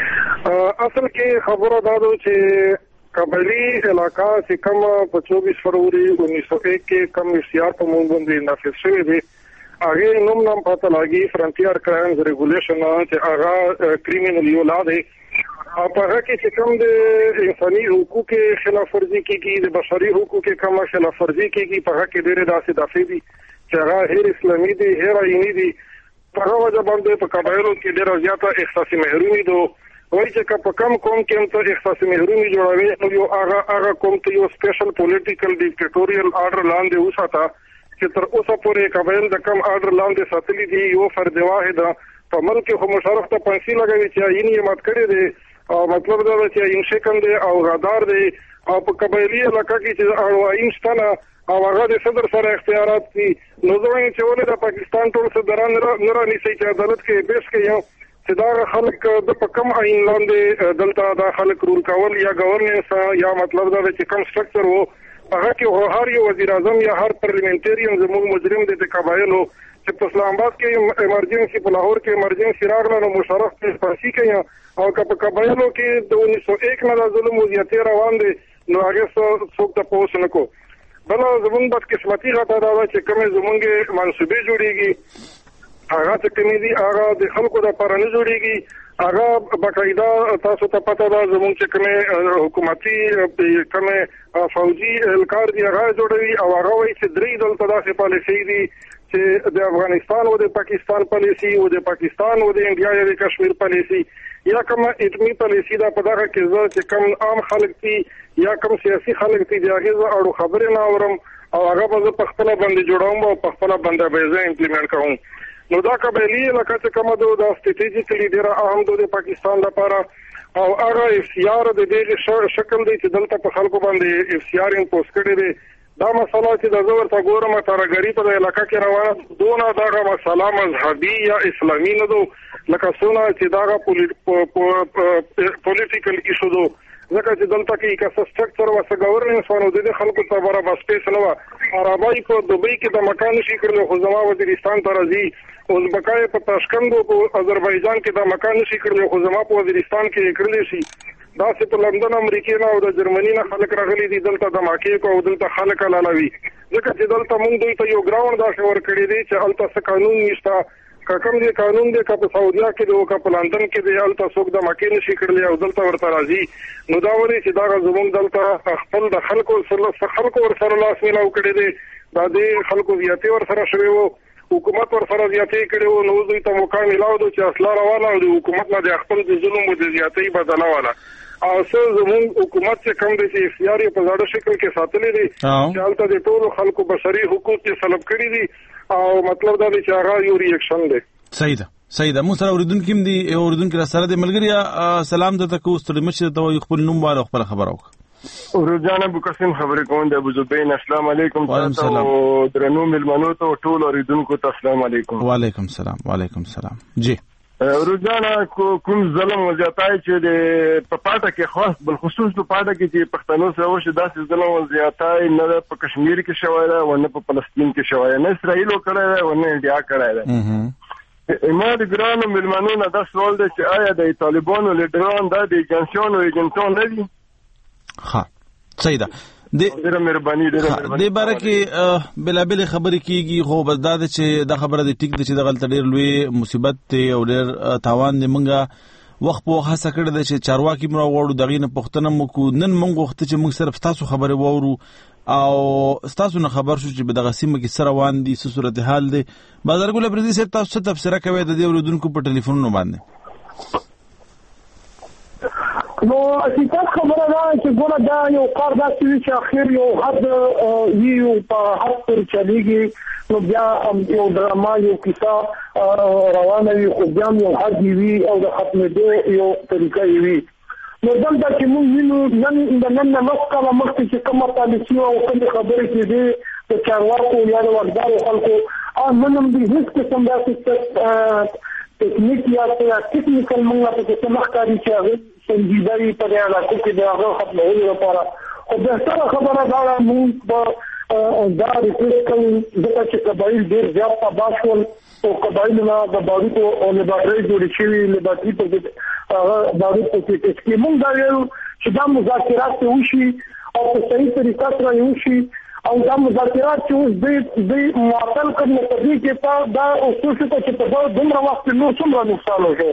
اصل کې خبره دا ده چې قبایلی علاقہ چې کوم په چوبیس فروری انیس سو ایک کې کوم اشتهار په مونږ باندې نافذ شوی دی هغه نوم نام پته لګي فرنټیر کرایمز ریګولیشن چې هغه کریمینل یو لا دی او په هغه کې چې کوم د انساني حقوقو خلاف ورزي کیږي د بشري حقوقو کوم خلاف ورزي کیږي په هغه کې ډېر داسې دافې دي چې هغه هیر اسلامي دي هیر عیني دي په هغه وجه باندې په قبایلو کې ډېر زیاته احساسي محرومي دي وایي چې په کم قوم کې هم ته احساسي محرومي جوړوي نو یو هغه هغه قوم ته یو سپیشل پولیټیکل ډیکټیټوریل آرډر لاندې وساته چې تر اوسه پورې قبایل د کم آرډر لاندې ساتلي دي یو فرد واحد په ملک خو مشرف ته پنسي لګوي چې عین یې مات کړی دی او مطلب دا دی چې عین شکن دی او رادار دی او په قبایلی علاقہ کې چې اړوین شته او هغه د صدر سره اختیارات دي نو زه وایم چې ولې د پاکستان ټول صدران نه رانیسي چې عدالت کې پیش کړي چې دا خلک د په کم عین لاندې دلته دا خلک رول کول یا گورننس یا مطلب دا چې کم سټرکچر وو هغه کې هر یو وزیر اعظم یا هر پارلیمنټرین زموږ مجرم دي د قبایلو چې په اسلام آباد کې ایمرجنسي په لاهور کې ایمرجنسي راغله نو مشرف په فارسی کوي او په قبایلو کې د انیس سو ایک نه د ظلم او زیاتې روان دي نو هغه څوک ته پوښتنه نه کو بل زموږ د قسمتي غټه دا چې کومه زموږه منسوبې جوړيږي هغه چې کومې دي هغه د خلکو د لپاره نه جوړيږي هغه باقاعده تاسو ته پته ده زموږ چې کومه حکومتي کومه فوجي الکار دي هغه جوړوي او هغه وایي چې درې دلته داسې پالیسي دي چې د افغانستان او د پاکستان پالیسي او د پاکستان او د انډیا یا د کشمیر پالیسي یا کومه اتمی پالیسي دا په دغه کې زه چې کوم عام خلک دي یا کوم سیاسي خلک دي دا هغه اړو خبرې نه اورم او هغه به په خپل باندې جوړوم او په خپل باندې به زه امپلیمنٹ کوم نو دا قبایلی علاقہ چې کومه د استراتیژیکلی ډیره اهم ده د پاکستان لپاره او هغه اختیار د دې شکل دی چې دلته په خلکو باندې اختیار امپوز کړی دی دا مسله چې د زور ته ګورم ترګری په علاقہ کې روانه دونه دا مسله مذهبي یا اسلامي نه ده لکه څونه چې دا پولیټیکل ایشو ده ځکه چې دلته کې کا سټرکچر او سګورننس ونه د خلکو ته برابر سپیس نه و عربای په دوبۍ کې د مکان شي کړل خو زما وزیرستان ته راځي ازبکای په تاشکند او آذربایجان کې د مکان شي کړل خو زما په وزیرستان کې کړل شي دا چې په لندن امریکا نه او د جرمني نه خلک راغلي دي دلته د ماکې کو او دلته خلک لاله ځکه چې دلته مونږ دوی ته یو ګراوند دا خبر کړی دی چې الته څه قانون نشته کوم دې قانون دې کا په سعودیا کې دی او کا په لندن کې دی الته څوک د مکې نشي کړلی او دلته ورته راځي نو دا وري چې دا زموږ دلته خپل د خلکو سره خلکو ور سره لاس میلاو کړی دی دا دې خلکو زیاتې ور سره شوی وو حکومت ور سره زیاتې کړی وو نو دوی ته موقع میلاو دو چې اصله روانه او د حکومت نه د خپل د ظلم او د زیاتې بدله واله او څه زموږ حکومت چې کوم دي چې اختیار په زړه شکل کې ساتلې دي چې حالت د ټولو خلکو بشري حقوق ته سلب کړی دي او مطلب دا دی چې هغه یو ریاکشن دی صحیح ده صحیح ده مو سره اوریدونکو کیم دي اوریدونکو سره د ملګری سلام درته کو ستړي مشه ته خپل نوم واره خپل خبر اوک ورجان ابو قاسم خبرې کوم د ابو زبین السلام علیکم تاسو درنو ملمنو ته ټول اوریدونکو ته السلام علیکم وعلیکم السلام وعلیکم السلام جی روزانه کوم ظلم وزیاتای چې د په پاټه کې خاص بل خصوص په پاټه کې چې پښتنو سره وشي داسې ظلم وزیاتای نه په کشمیر کې شوی دی او نه په فلسطین کې شوی نه اسرائیل کړی دی او نه انډیا کړی دی ما د ګرانو ملمنو نه دا سوال دی چې آیا د طالبانو لیډران د ایجنسیونو ایجنټون نه دي ها صحیح ده ډیره مهرباني ډیره مهرباني د باره کې بلابل خبرې کیږي خو بس دا چې د خبره د ټیک د چې د غلط ډیر لوی مصیبت ته او ډیر تاوان دی مونږه وخت په وخت هڅه کړې ده چې چارواکي مو راوړو دغه نه پښتنه مو کو نن مونږ وخت چې مونږ صرف تاسو خبره وورو او تاسو نه خبر شو چې دغه سیمه کې سره روان دي څه صورتحال دی بازارګل پردي سره تاسو څه تفسیر کوي د دې ورودونکو په ټلیفون باندې نو حقیقت خبره ده چې ګوره دا یو کار داسې وي چې اخر یو حد وي په حد پر چلیږي نو بیا یو ډراما یو کیسه روانه وي خو بیا یو حد وي او د ختمېدو یو طریقه وي نو دلته چې موږ وینو نن د نن نه مخکې مخکې چې کومه پالیسي او کومې خبرې کېدې د چارواکو یا د واکدارو خلکو نن هم د هېڅ قسم داسې ټکنیک یا ټکنیکل موږ په څه مخکاري چې هغه سنجیدوي په علاقو کې د هغه ختمولو لپاره خو بهتره خبره دا ده موږ به دا ریکویسټ کوو ځکه چې قبایل ډېر زیات تباه شول او قبایلو نه د باروتو او لیبارټرۍ جوړې شوي لیبارټري په دا د پروسس کې موږ دا یو چې دا مذاکرات وشي او په صحیح طریقه سره وشي او دا مذاکرات چې اوس د د معطل کړي په دې کې په دا اصول چې په دومره وخت نو څومره نقصان وشي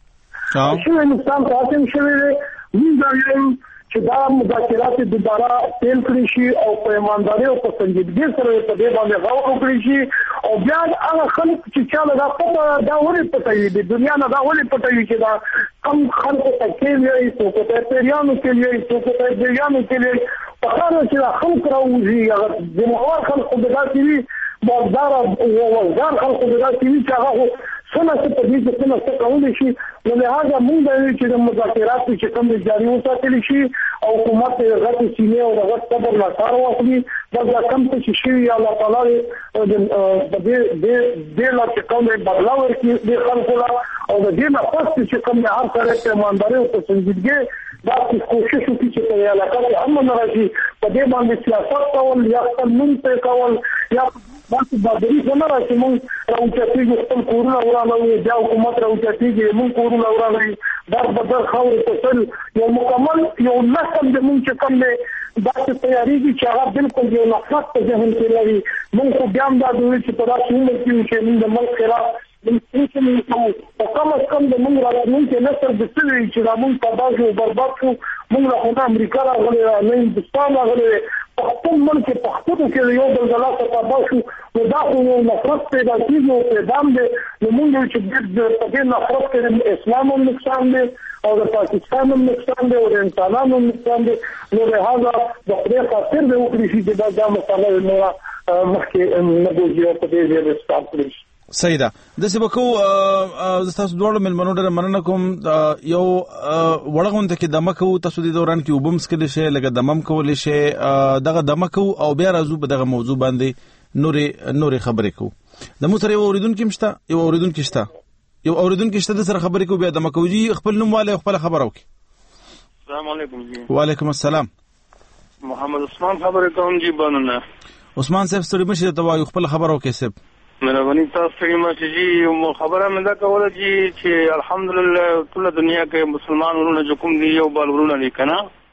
شو نقصان راځي شوی موږ دا یو چې دا مذاکرات دوباره تل کړی شي او په ایمانداري او په سنجیدګۍ سره په دې باندې غور وکړي شي او بیا هغه خلک چې چاله دا په دا ولې پټوي د دنیا نه دا ولې پټوي چې دا کم خلکو ته کې وي څوک ته پیریانو کې وي څوک ته پیریانو کې وي په خاطر چې خلک راوځي هغه د موار خلکو د داسې وي بازار او وزار خلکو د داسې وي چې هغه څنګه چې په دې کې څنګه څه کولای شي نو لهدا موږ د چې د مذاکرات چې کوم جاري وساتل شي او حکومت غټ سینې او غټ صبر لا کار واخلي دا کم څه شي یا الله تعالی د دې د دې لا چې کوم بدلاو ورکړي د خلکو لا او د دې نه پس چې کوم هر سره ته ایمانداري او سنجیدګي دا کوشش وکړي چې په علاقه کې امن راځي په دې باندې سیاست کول یا قانون ته کول یا بس بدري څنګه راځي موږ راوچتي خپل کورونه ورانوي دا حکومت راوچتي موږ کورونه ورانوي در بدر خاور تصل یو مکمل یو نسل د موږ چې کوم دا چې تیاریږي چې هغه بالکل یو نفرت په ذهن کې لري موږ خو بیا هم دا دوی چې په داسې عمر کې چې موږ د ملک خلاف او کم از کم د موږ راتلونکي نسل د څه چې دا موږ تباه شو برباد شو موږ له خو امریکا راغلي نه هندوستان راغلي په خپل ملک په خپل کې یو بل د لاسه تباه شو نو دا خو یو نفرت پیدا کېږي او پیدام دی نو موږ چې په دې نفرت کې اسلام هم نقصان دی او د پاکستان هم نقصان دی او د انسانانو هم نقصان دی نو لهذا د خدای خاطر به وکړي چې دا دا مسله نو مخکې نه بوځي په دې ځای کې ستاسو کړی سیدا د سبکو د تاسو دوړو ملمنو ډېر مننه کوم یو وړغون ته کې دمکو تاسو د دوران کې وبم سکل شي لکه دمم کول شي دغه دمکو او بیا راځو په دغه موضوع باندې نورې نورې خبرې کو د مو سره اوریدونکو مشته یو اوریدونکو شته یو اوریدونکو شته د سره خبرې کو بیا دمکو جی خپل نوم والے خپل خبرو کی السلام علیکم جی وعلیکم السلام محمد عثمان خبرې کوم جی بننه عثمان صاحب ستړي مشه ته وایو خپل خبرو کې سب مهرباني تاسو ته مسجي خبره مې دا کوله چې چې الحمدلله ټول دنیا کې مسلمان ورونه جو کوم دی یو بل ورونه لیکنه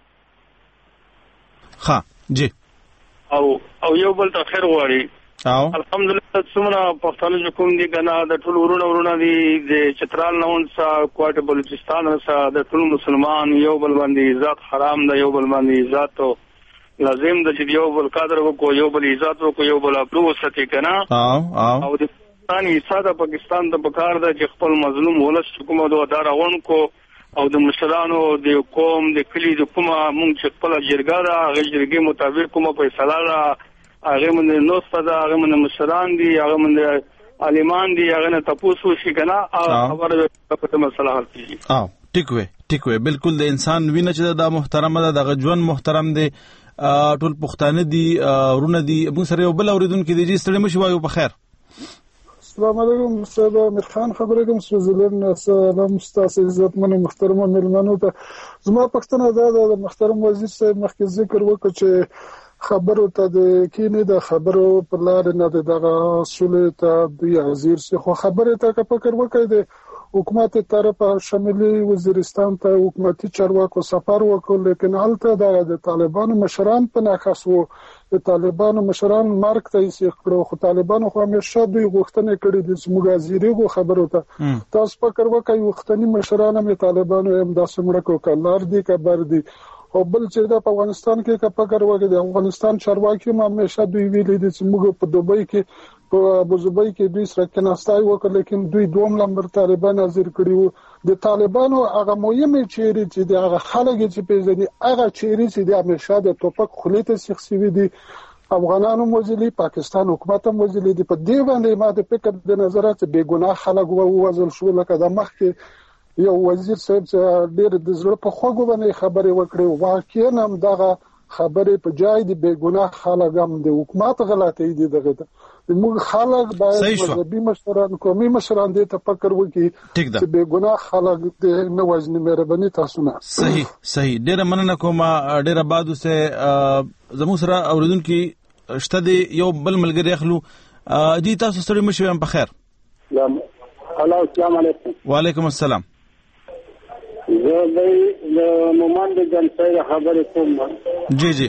ها جی او او یو بل ته خیر غواړي او الحمدلله څومره پښتانه جو کوم دی کنه د ټول ورونه ورونه دی د چترال نون سا کوټه بلوچستان سا د ټول مسلمان یو بل باندې ذات حرام ده یو بل باندې ذات لازم د چې یو بل قدر وکړو یو بل عزت وکړو یو بل ابرو وساتي کنه او او او د پاکستان حصہ پاکستان د بکار د چې خپل مظلوم ولس حکومت او دارون کو او د مشرانو د قوم د کلی د کومه مونږ چې خپل جرګه دا غیر جرګې مطابق کومه فیصله را هغه من نو صدا هغه من مشران دي هغه من عالمان دي هغه نه تاسو شي کنه خبره په مسله حل کیږي او ټیکوي ټیکوي بالکل د انسان وینه چې د محترم ده د ژوند محترم دي ټول پښتانه دي ورونه دي موږ سره یو بل اوریدونکو دي چې ستړي مشي وایو په خیر السلام علیکم استاد امیر خان خبرې کوم سوزلن سلام استاد عزت من محترم ملمنو ته زما پښتنه ده د محترم وزیر صاحب مخکې ذکر وکړ چې خبرو ته د کینې د خبرو په لار نه دغه اصول ته د وزیر څخه خبره ته فکر وکړي د حکومت طرفه شمالي وزیرستان ته حکومتي چارواکو سفر وکړ لیکن هلته د طالبانو مشران په ناخص وو د طالبانو مشران مارک ته یې کړو خو طالبانو خو همیشه دوی غوښتنه کړې د سمګازيري خبرو ته تاسو فکر وکړئ وختنی مشران هم طالبانو هم د سمړکو کلار دي کبر دي او بل چې د افغانستان کې کا فکر وکړي د افغانستان چارواکي هم همیشه دوی ویلي دي چې موږ په دوبۍ کې په ابوظبي کې دوی سره کناستای وکړ لیکن دوی دوم لمبر طالبان حاضر کړیو د طالبانو هغه مهمه چیرې چې د هغه خلک چې پیژني هغه چیرې چې د همیشه د توپک خلیته شخصي دي افغانانو موزلي پاکستان حکومت موزلي دي په دې باندې ما د فکر د نظرات به ګناه خلک ووزل شو لکه د مخکې یو وزیر صاحب ډېر د زړه په خوګو باندې خبرې وکړې واقعا هم دغه خبرې په جای دی به ګناه خلک هم د حکومت غلطۍ دي دغه موږ خلک باید مذهبي مشران قومي مشران دې ته فکر وکړي چې به ګناه خلک د نه وزن مهرباني تاسو نه صحیح صحیح ډېر مننه کوم ډېر آباد سه زموږ سره اوریدونکو شته دی یو بل ملګری اخلو دي تاسو سره مشوي په خیر السلام علیکم وعلیکم السلام زه د مومند جنسي خبرې کوم. جی جی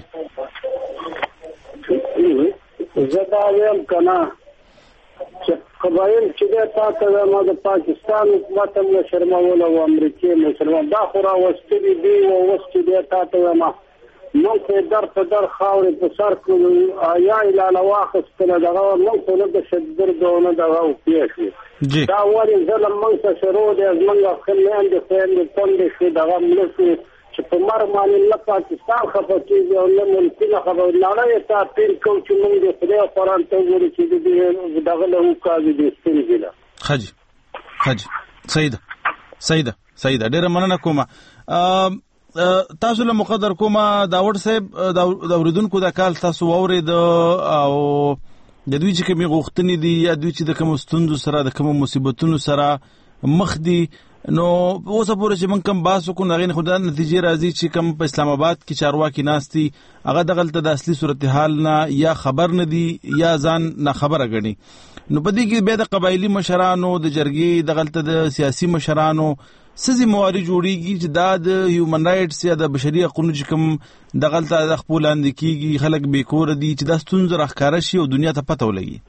زه دا وایم کنه چې قبایل چې دا تاسو ما د پاکستان حکومت هم شرمول او امریکای مسلمان دا خو راوستي دي او وستي دي تاسو ما نو په در په در خاورې په سر کولو یا اله واخستنه دغه نو په د شدر دونه دغه پیښې دا وایي ظلم موږ ته شروع دي موږ خپل نه اند فهم پوند شي دغه ملک چې په مر باندې نه پاکستان خبرې کیږي او نه ملکونه خبرې نه لري ته پیر کوم چې موږ د خدای قرآن ته وګورو چې دغه له وکړي د ستنګلا حج حج سیده سیده سیده ډیره مننه کومه. تاسو له مقدر کومه داوود صاحب د اوریدونکو د کال تاسو اورید او د دوی چې کومې غوښتنې دي یا دوی چې د کوم ستونزو سره د کوم مصیبتونو سره مخ دي نو اوس پورې چې موږ کوم باسو کو نغین خدای نتیجې راځي چې کوم په اسلام آباد کې چارواکي ناشتي هغه دغلت د اصلي صورتحال نه یا خبر نه دي یا ځان نه خبره غني. نو په دې کې به د قبایلی مشرانو د جرګې دغلت د سیاسي مشرانو سزي مواري جوړیږي چې دا د هیومن رائټس یا د بشري حقوقو چې کوم دغلت د خپل اند کېږي خلک به کور دي چې د ستونزې راخاره شي او دنیا ته پته ولګي.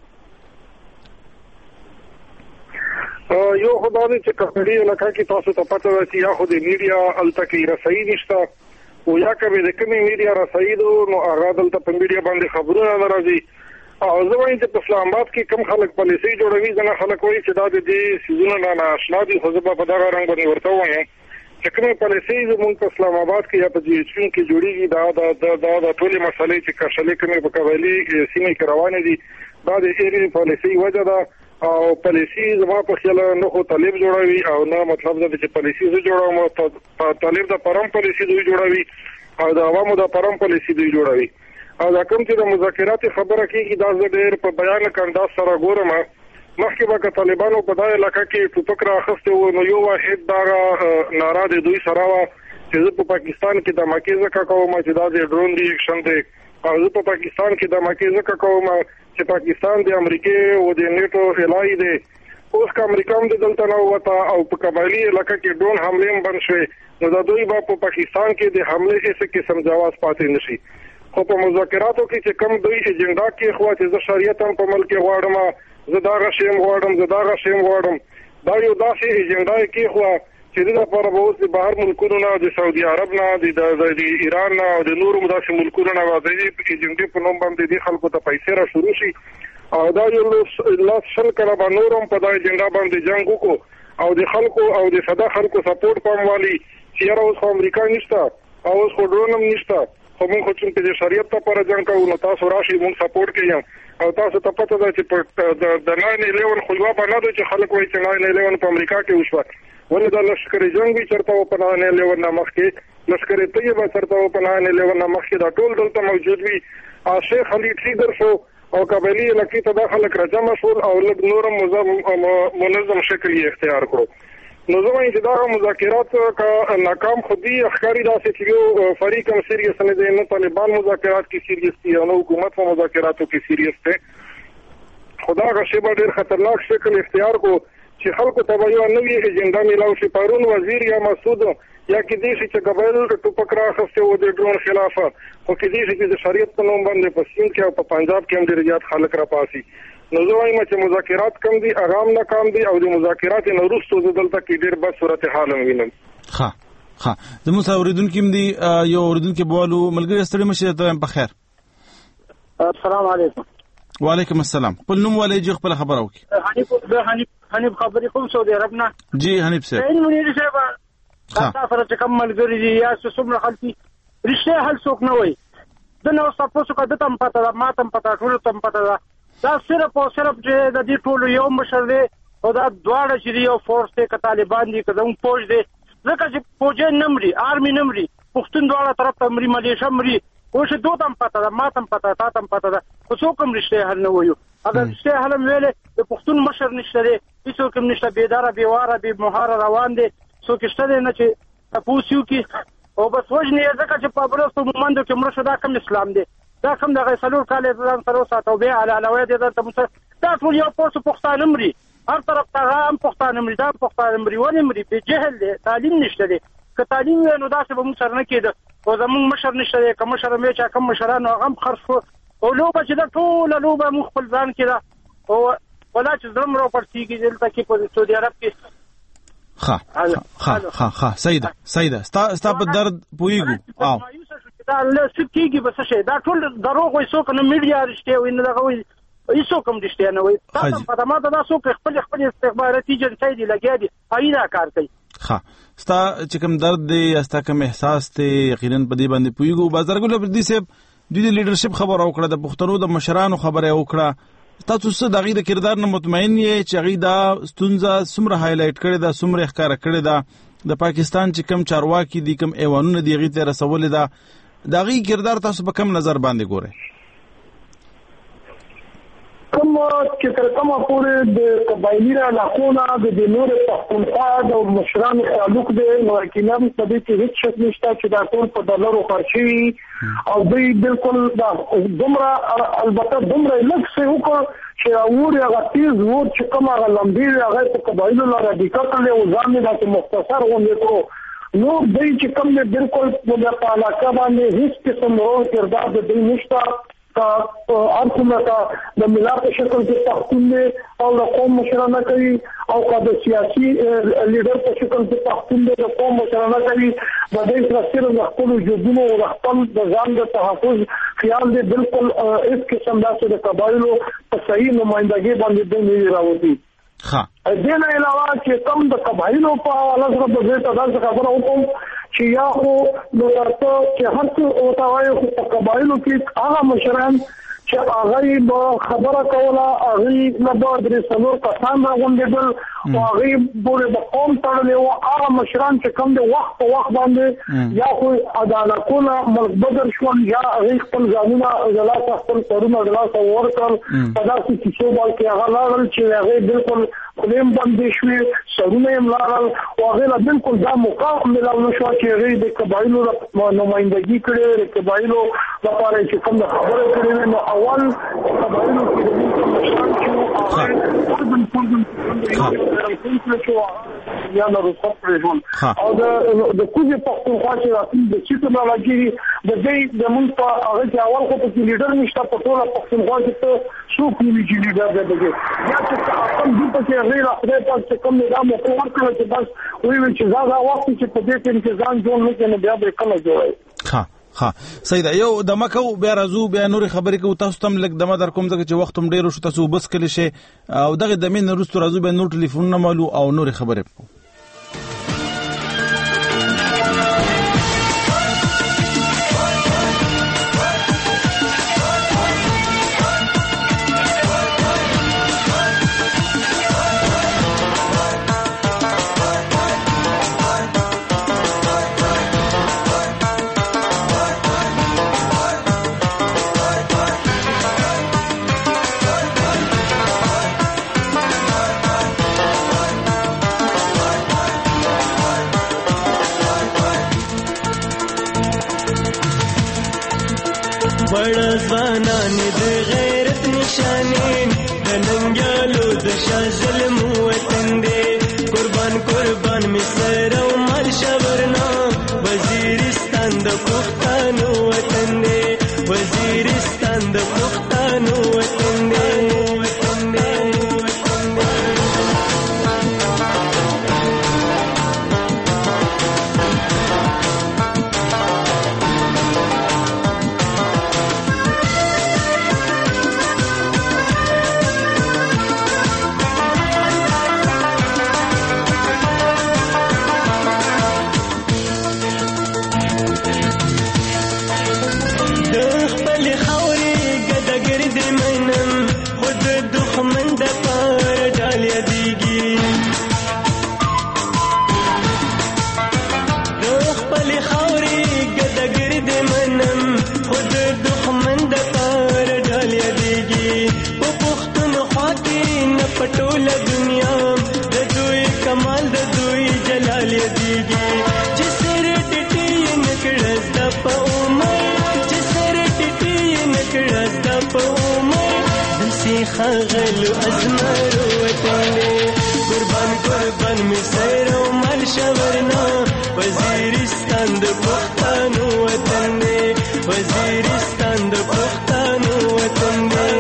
یو خدای چې کفړی علاقې کې تاسو ته پته ده چې یا خو د میډیا التکی رسایي نشته او یا کبه د کومې میډیا رسایي نو هغه دلته په میډیا باندې خبرونه راځي. او زه وایم چې په اسلام آباد کې کم خلک پالیسي جوړوي ځنه خلک وایي چې دا د دې سيزونه نه ناشنا دي خو زه په دغه رنګ باندې ورته وایم چې کومه پالیسي زموږ په اسلام آباد کې یا په جی ایچ کې جوړیږي دا دا دا د ټولې مسلې چې کښلې کومه په قبایلی سیمې کې روانې دي دا د ایري پالیسي وجه ده او پالیسي زما په خیال نه خو طالب جوړوي او نه مطلب دا چې پالیسي زه جوړوم طالب د پرم پالیسي دوی جوړوي او د عوامو د پرم پالیسي دوی جوړوي. او دا کوم چې د مذاکرات خبره کیږي دا زه ډېر په بیان کانداز سره ګورم مخکې به طالبانو په دا علاقه کې ټوپک راخسته و نو یو واحد دا ناره د دوی سره وا چې زه په پاکستان کې د مکه ځکه کوم چې دا د ډرون دی اکشن دی او زه په پاکستان کې د مکه ځکه کوم چې پاکستان د امریکای او د نیټو الای دی اوس که امریکا هم د دلته نه وته او په قبایلی علاقه کې ډرون حمله بند شوه نو دا دوی به په پاکستان کې د حمله هیڅ قسم جواز پاتې نشي. خو په مذاکراتو کې چې کم دوی ایجنډا کې خو چې د شریعت هم په ملک غواړم زه دا غشم غواړم زه دا غشم غواړم دا یو داسې ایجنډا کې خو چې د لپاره به اوس د بهر ملکونو نه د سعودي عرب نه د ایران نه او د نورو مداسې ملکونو نه د ایجنډې په نوم باندې د خلکو ته پیسې را شروع شي او دا یو لاس شل کړه به نورم په دا ایجنډا باندې جنگ وکړو او د خلکو او د ساده خلکو سپورټ پاموالي چې یاره اوس امریکا نشته او اوس خو ډرون هم نشته خو موږ خو چې په شریعت ته پر ځان کوو نو تاسو راشي موږ سپورټ کوي او تاسو ته پته ده چې د ناین الیون خلوا باندې چې خلک وایي چې ناین الیون په امریکا کې وشو ولې د لشکري جنگ وی چرته په ناین الیون مخکې لشکري طیبه چرته په ناین الیون مخکې دا ټول دلته موجود وي شیخ علي ټریګر شو او قبایلی علاقې ته د خلک راجمع شول او لږ نورم منظم شکل یې اختیار کړو. نو زه وایم چې دا مذاکرات کا ناکام خودي اخکاری داسې چې یو فریق هم سیریس نه دی نه طالبان مذاکرات کې سیریس دي او نه حکومت په مذاکراتو کې سیریس دی. خدا غشي به ډېر خطرناک شکل اختیار کو چې خلکو ته یو نوې ایجنډا میلاو شي. پرون وزیر یا مسعود یا کې دې چې قبایل ټوپک راخسته و د ډرون خلافه خو کې دې چې د شریعت په نوم باندې په سیند کې او په پنجاب کې هم ډېر زیات خلک را پاسي. نو زه وایم چې مذاکرات کم دي اغام نه کم دي او د مذاکرات نه وروسته دلته کې ډېر بد صورتحال وینم. ها ها زموږ اوریدونکو هم دي یو اوریدونکو بوالو ملګری ستړي مشه ته په خیر. السلام علیکم. وعلیکم السلام. خپل نوم ولې جوړ خپل خبر وکي. حنیف ده حنیف حنیف خبرې کوم سعودي عرب نه. جی حنیف صاحب. این منیر صاحب تاسو سره چې کوم ملګری دي یا څومره خلک رښتیا حل څوک نه وای. د نو تاسو کا د تم پته ده ما تم پته ټول تم پته ده دا صرف او صرف چې د دې ټولو یو مشر دی او دا دواړه چې یو فورس ته ک طالبان دي که زموږ فوج دی ځکه چې فوج نمري آرمي نمري پښتون دواړه طرف ته مري ملیشیا مري او چې دوه تم پته ده ما تم پته تا تم پته ده خو څوک هم رښتیا حل نه وایو. اگر رښتیا حل ویلې د پښتون مشر نشته دی هیڅوک هم نشته بېداره بېواره بې مهاره روان دی څوک شته دی نه چې تپوس یو کې او بس وجنې ځکه چې په برستو مومندو کې مړه شو دا کم اسلام دی دا کوم دغه سلور کال ځان سره ساتو به علاوه دې دا تم دا ټول یو پورس پښتانه مري هر طرف ته هم پښتانه مري دا پښتانه مري ونی مري په جهل دي تعلیم نشته دي که تعلیم وي نو داسې به موږ سره نه کېده او زموږ مشر نشته دی که مشر مې چې کوم مشران نو هغه هم خرڅ شو او لوبه چې دا ټوله لوبه موږ خپل ځان کې ده او ولا چې زړه مې راپړسېږي دلته کې په سعودي عرب کې ښه ښه ښه ښه صحیح ده صحیح ده ستا ستا په درد پوهېږو او دا څه کېږي به څه شی دا ټول دروغ وایي څوک نه میډیا رښتیا وایي نه دغه وایي هېڅوک هم رښتیا نه وایي تا ته پته ماته دا څوک خپل خپل استخباراتي ایجنسۍ دي لګیا دي هغوی دا کار کوي ښه ستا چې کوم درد دی یا ستا کوم احساس دی یقینا په دې باندې پوهېږو بازرګل اپردي صاحب دوی د لیډرشپ خبره وکړه د پښتنو د مشرانو خبره وکړه تاسو څه د هغوی د کردار نه مطمئن یې چې هغوی دا ستونزه څومره هایلایټ کړې ده څومره یې ښکاره کړې ده د پاکستان چې کوم چارواکي دي کوم ایوانونه دي هغوی ته یې رسولې ده د هغوی کردار تاسو په کوم نظر باندې ګورئ کوم چې تر کومه پورې د قبایلي علاقو نه د دې نورې پښتونخوا د مشرانو تعلق دی نو یقینا په دې کې هیڅ شک نشته چې دا ټول په ډالرو خرڅ شوي او دوی بالکل دا دومره البته دومره لږ څه وکړ چې اور هغه تیز اور چې کوم هغه لمبې هغه په قبایلو لاره ډیکه کړل او ځان یې داسې مختصر غوندې کړو نو دوی چې کوم دی بالکل په علاقه باندې هیڅ قسم رول کردار د دوی نشته هر کومه د ملا په شکل کې پښتون دی او د قوم مشرانه کوي او که د سیاسي لیډر په شکل کې پښتون دی د قوم مشرانه کوي د دې سره صرف د خپلو جوړونو او د خپل د ځان د تحفظ خیال دی بالکل هیڅ قسم داسې د قبایلو په صحیح نمایندګۍ باندې دوی نه راوځي ښه دې نه علاوه چې کوم د قبایلو په حواله سره د دې ته داسې خبره وکړم چې یا خو نو تاسو چې هر څه او تاسو خو په قبایلو کې هغه مشران چې هغه به خبره کوله هغه نه به درې څلور کسان راغونډېدل او هغه پورې د قوم تړلې وو هغه مشران چې کوم د وخت په وخت باندې یا خو عدالتونه ملک بدر شول یا هغه خپل ځانونه د خپل سرونه د لاسه ورکړل په داسې کیسو باندې هغه لاړل چې هغه بالکل خلیم باندې شوې سرونه یې لاړل او هغه بالکل دا مقام ملاو نشو چې هغه د قبایلو نمائندګي کړي د قبایلو لپاره چې کوم خبره کړي نو اول قبایلو کې د مشران چې اردن پوندن یا نو رسوت پرېژون او د د کوزي پښتونخوا چې راځي د چیتو نه لګي د دې د مونږ په هغه چې اول خو په لیډر نشته په ټول پښتونخوا کې ته څوک نیوي چې لیډر دی یا چې خپل دې په کې غیر خدای پاک چې کوم نظام مو ورکړل چې بس وی چې زړه وخت چې په دې کې انتظام جوړ نه کړي بیا به کله جوړي ها ها صحیح ده یو د مکو بیا راځو بیا نور خبرې کوو تاسو تم لګ د مدار کوم ځکه چې وخت هم ډیر شو تاسو بس کلی شي او دغه د مين وروسته راځو بیا نور ټلیفون مالو او نور خبرې خغلو ازمرو وطن قربان قربان می سیر و مال شورنا وزیرستان د پښتنو وطن دی وزیرستان د پښتنو وطن دی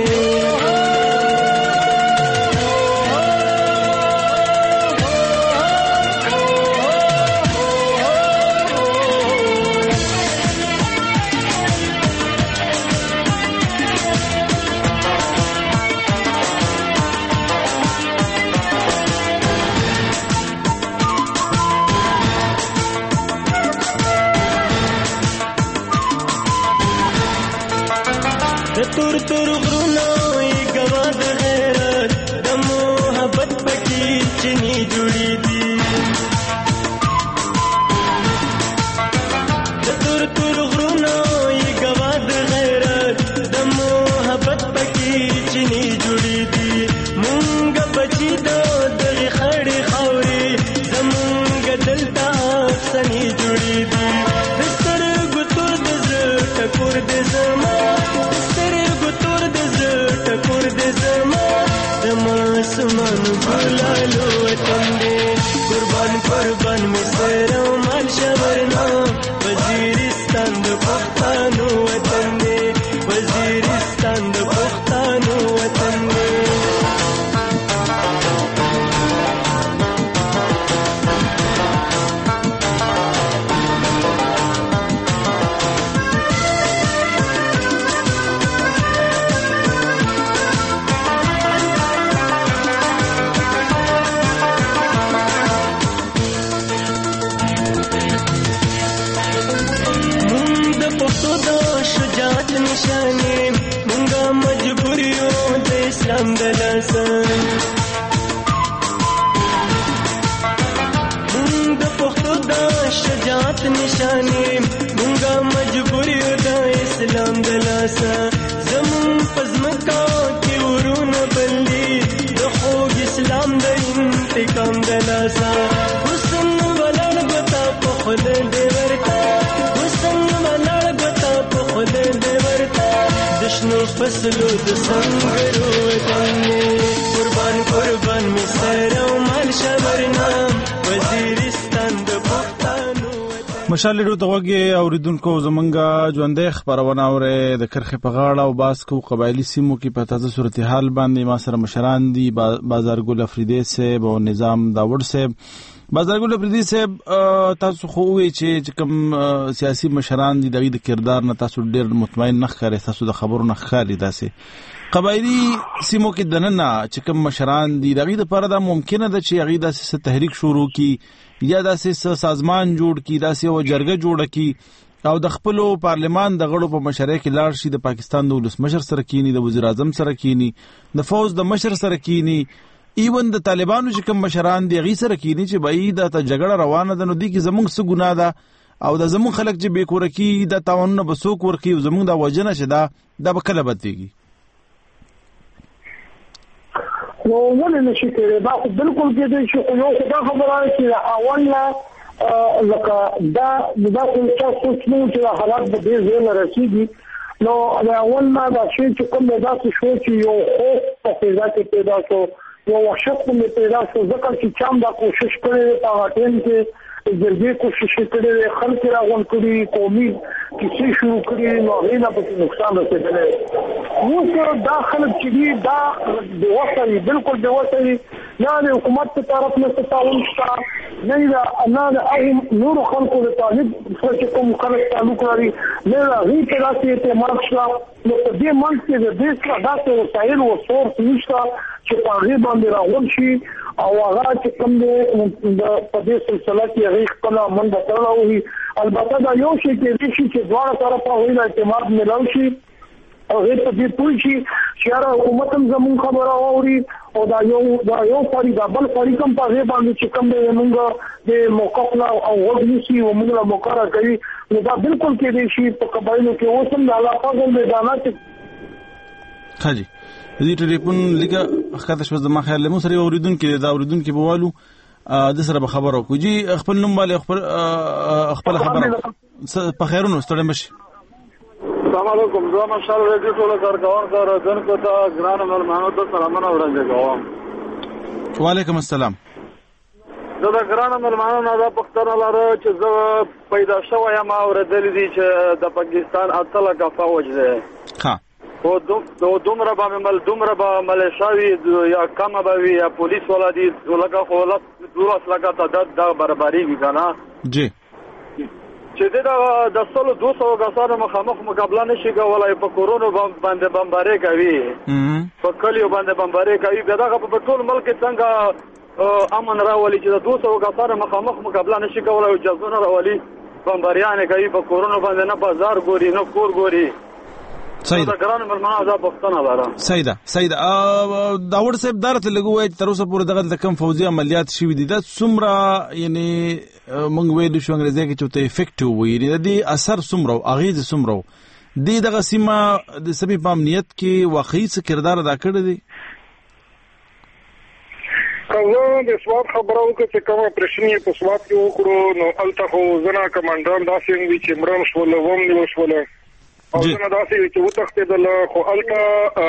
تور تور غرونو یې ګوا د غیرت د محبت پکې چینی جوړې دي تور تور غرونو یې ګوا د غیرت د محبت پکې چینی جوړې دي مونږ بچی د دغه خړې خاورې زمونږ دلته سنې جوړې دي سترګو تور د زړه ټکور د زما سمان ګلالو وطن دی قربان قربان می سر او مال شورنا وزیرستان د پښتنو وطن دی وزیرستان د پښتنو وطن دی نشانه مونږه مجبور یو د اسلام د لاسن مونږ د پښتو د شجاعت نشانه مونږه مجبور یو د اسلام د لاسن زمون پزمکا کې ورونه بلې د خوږ اسلام د انتقام د لاسن حسن ولړ بتا په خله دې ورتا حسن ولړ بتا په خله دې دشنو فصلو د سنگرو وطن قربان قربان می سر او مال شورنا وزیرستان د پښتنو مشال ډیرو دغه اوریدونکو زمونږه ژوندې خبرونه اوره د کرخه په غاړه او باسکو قبایلی سیمو کې په تازه صورتحال باندې ما سره مشران دي بازارګل افریدی صاحب او نظام داوود صاحب بازارګل افریدی صاحب تاسو خو وی چې کوم سیاسي مشران دي دغه د کردار نه تاسو ډیر مطمئن نه ښکاري تاسو د خبرو نه ښکاري داسې قبایلی سیمو کې دننه چې کوم مشران دي دغه لپاره دا ممکنه ده چې هغه داسې تحریک شروع کی یا داسې سازمان جوړ کی داسې او جرګه جوړ کی او د خپل پارلمان د غړو په مشرۍ کې لاړ شي د پاکستان د ولسمشر سره کینی د وزیر اعظم سره کینی د فوج د مشر سره کینی ایون د طالبانو چې کوم مشران دي غي سره کینی چې بعید د جګړه روانه ده نو دي کې زموږ څه ګناه ده او د زموږ خلک چې بیکور کی د تاونونه بسوک ورکی او زموږ د وجنه چې دا د بکله بدیږي نو ولې نشي کېږي دا بالکل کې دي چې یو خدای خبره چې اول لا لکه دا دا څه څه چې حالات به دې ځای رسیدي نو اول ما دا چې کوم دا څه شو چې یو خو په پیدا کې پیدا شو یو وحشت په پیدا شو ځکه چې چم دا کوشش کړي په هټین کې جرګې کوشش کړي خلک راغون کړي قومي کیسې شروع کړي نو غینا په نقصان رسېدل نو څو داخل چې دا د وصل بالکل د وصل نه د حکومت په طرف نه تعاون شته نه دا نه او نور خلکو د طالب څخه کوم خلک تعلق لري نه غي په راسي ته مارشا نو په دې منځ کې د دې څخه داسې وسایل او سورس نشته چې په هغه باندې راغون شي او هغه چې کوم د په دې سلسله کې هغه خپل منډه تړلوي البته دا یو شی کې دي چې دواړه طرفه وایي اعتماد ملو شي او هیڅ دې پوي شي چې حکومت هم زمون خبره اوري او دا یو دا یو پاري دا بل پاري کوم په هغه باندې چې کوم د موږ د موقف لا او ورنسي او موږ لا مقرره کوي نو دا بالکل کې دي شي په قبایلو کې اوسم د علاقه د میدانات خاجي دې ټلیفون لګه اخته شپه زما خیال له مو سره اوریدونکو دا اوریدونکو بوالو د سره به خبرو کوجی خپل نوم باندې خپل خپل خبره په خیرونو ستړي مشي السلام علیکم زه مشال ریډیو ټول کارکون کار دن کو ته ګران مهمانو ته سلامونه وړاندې کوم وعلیکم السلام زه د ګرانو مېلمانو نه دا پوښتنه لرم چې زه پیدا شوی یم اورېدلی دي چې د پاکستان اته لکه فوج دی خو دومره به مې مل دومره به ملیشه وي یا کمه به وي یا پولیس والا دي لکه خو دولس لکه تعداد دغه برابرېږي که نه جی چې دی د سلو دوه سوه کسانو مخامخ مقابله نشي کولی په کورونو باندې بمبارۍ کوي په کلیو باندې بمبارۍ کوي بیا دغه په ټول ملک کې څنګه امن راولي چې د دوه سوه کسانو مخامخ مقابله نشي کولی او جزونه راولي بمباریانې کوي په کورونو باندې نه بازار ګوري نه کور ګوري صحیح ده ګرانو مېلمانو دا پوښتنه لرم صحیح ده صحیح ده داوړ صاحب دا راته لږ ووایه چې تر اوسه پورې دغه د کوم پوځي عملیات شوي دي دا څومره یعنې موږ ویلو شو انګریزي کې چې ورته افیکټیو وایي یعنې د دې اثر څومره و اغېزې څومره و دې دغه سیمه د سیمې په امنیت کې واقعي څه کردار ادا کړی دی زه د سوات خبره وکړه چې کوم اپریشن یې په سوات کې وکړو نو هلته خو زه نه کمانډران داسې وي چې مرم شول وم نیول شول او زه نه داسې وي چې وتښتېدل خو هلته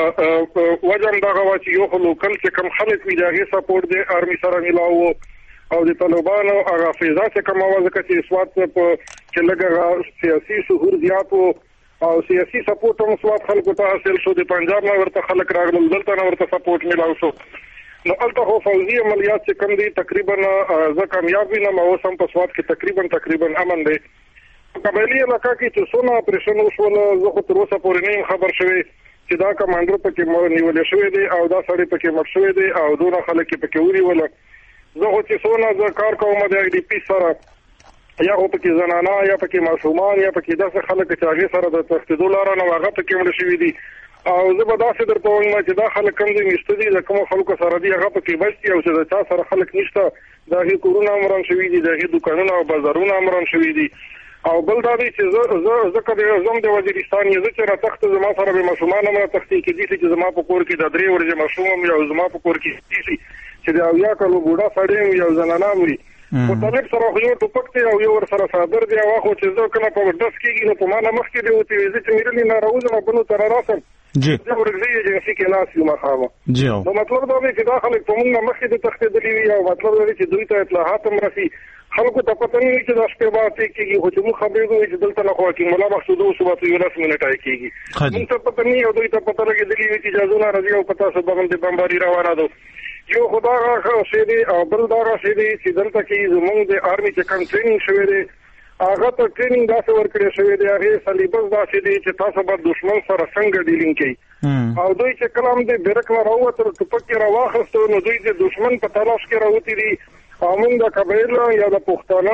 وجه هم دغه وه چې یو خو لوکل چې کوم خلک وي د هغې سپورټ د ارمي سره میلاو و او د طالبانو هغه فضا چې کومه وه ځکه چې سوات په چې لږ سیاسي ظهور زیات و او سیاسي سپورټ هم سوات خلکو ته حاصل شو د پنجاب نه ورته خلک راغلل دلته نه ورته سپورټ میلاو شو نو هلته خو فوځي عملیات چې کوم دي تقریبا زه کامیاب وینم اوس هم په سوات کې تقریبا تقریبا امن دی په قبایلي علاقه کې چې څونه اپریشن وشول زه خو تر اوسه پورې نه یم خبر شوی چې دا کمانډر پکې نیولې شوی دی او دا سړی پکې مړ شوی دی او دونه خلک یې پکې ونیول زه خو چې څونه زه کار کوم د آی ډي پي سره یا خو پکې زنانه یا پکې ماشومان یا پکې داسې خلک چې هغې سره د تښتېدو لاره نه هغه پکې مړه شوي دي او زه به داسې درته وایم چې دا خلک کوم ځای نشته دي د کومو خلکو سره دي هغه پکې بچ دي او چې د چا سره خلک نشته د هغې کورونه هم وران شوي دي د هغې دوکانونه او بازارونه هم وران شوي دي او بل دا دی چې زه زه ځکه د زم د وزیرستان یې زه چې راتښته زما سره به ماشومان هم راتښتي کېدي شي چې زما په کور کې د درې ورځې ماشوم هم یا زما په کور کې کېدي شي چې د اویا کالو بوډا سړی هم یو زنانه هم وي خو طالب سره خو یو ټوپک دی او یو ورسره څادر دی او خو چې زه کله په ډس کېږي نو په ما نه مخکې دی وتې زه چې مېرلې نه راوځم بلو ته راراسم جی زه ورګزي ایجنسي کې ناست یم مخامه جی نو مطلب دا دی چې دا خلک په موږ نه مخکې د تښتېدلي وي او مطلب دا دی چې دوی ته اطلاعات هم رسي خلکو ته پته نه وي چې دا شپې به اتې کېږي خو چې موږ خبرېږو چې دلته نه خو حکیم الله مقصود اوس به یولس منټه کېږي موږ ته پته نه وي او دوی ته پته لګېدلي وي چې جازونه راځي او په تاسو باندې بمباري روانه ده یو خو دا هغه شی دی او بل دا هغه شی دی چې دلته کې زموږ د آرمي چې کوم ټرېننګ شوی دی هغه ته ټرېننګ داسې ورکړی شوی دی هغې سلیبس داسې دی چې تاسو به دښمن سره څنګه ډیلینګ کوي او دوی چې کله هم د برک نه راووتل ټوپک یې راواخیستو نو دوی د دښمن په تلاش کې راوتي دي او موږ د قبایلو یا د پښتانه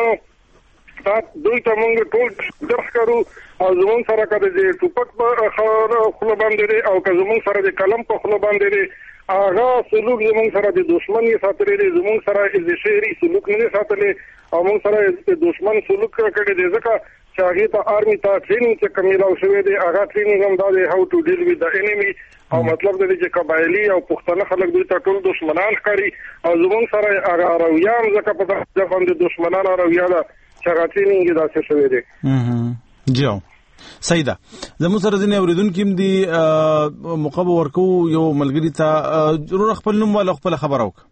دوی ته موږ ټول درس کوو او زموږ سره که د ټوپک په خوله باندې دی او که زموږ سره د قلم په خوله باندې دی هغه سلوک زموږ سره د دښمن یې ساتلی دی زموږ سره د شهري سلوک نه دی ساتلی او موږ سره د دښمن سلوک کړی دی ځکه چې هغې ته آرمي ته ټرېننګ چې کوم میلاو شوی دی هغه ټرېننګ هم دا دی هاو ټو ډیل ویت د انیمي او مطلب دا دی چې قبایلي او پښتانه خلک دوی ته ټول دښمنان ښکاري او زموږ سره هغه رویه هم ځکه په دغه باندې دښمنانو رویه ده چې هغه ټرېننګ یې داسې شوی دی جی صحیح ده زموږ سره ځینې اورېدونکي هم دي موقع به ورکوو یو ملګري ته ضرور خپل نوم والا خپله خبره وکړه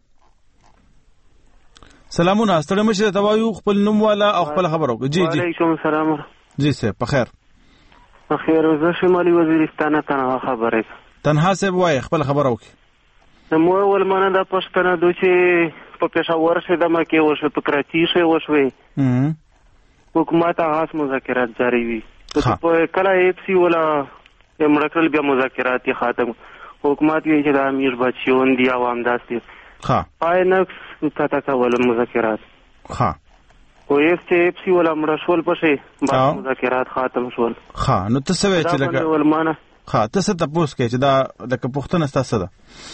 سلامونه ستړی مه شئ ته وایو خپل نوم والا او خپله خبره وکړه جی جی وعلیکم السلام جی صاحب په خیر په خیر زه شمالي وزیرستان تنها خبره تنها صاحب وایي خپله خبره وکړي زموږ اول منه دا پوښتنه ده چې په پېښور کې دمه کې وشوې په کراچي کې وشوې حکومت هغه مذاکرات جاري وي په کله ایف سی ولا مړه کړل بیا مذاکرات یې ختم حکومت وایي چې دا امیر بچیون دي او همداسې ښه پاینکس تا کول مذاکرات ښه خو ایف چې ایف سی ولا مړه شول پسې بس مذاکرات ختم شول ښه نو ته څه وایې چې لکه ښه ته څه تپوس کوې چې دا لکه پوښتنه ستا څه ده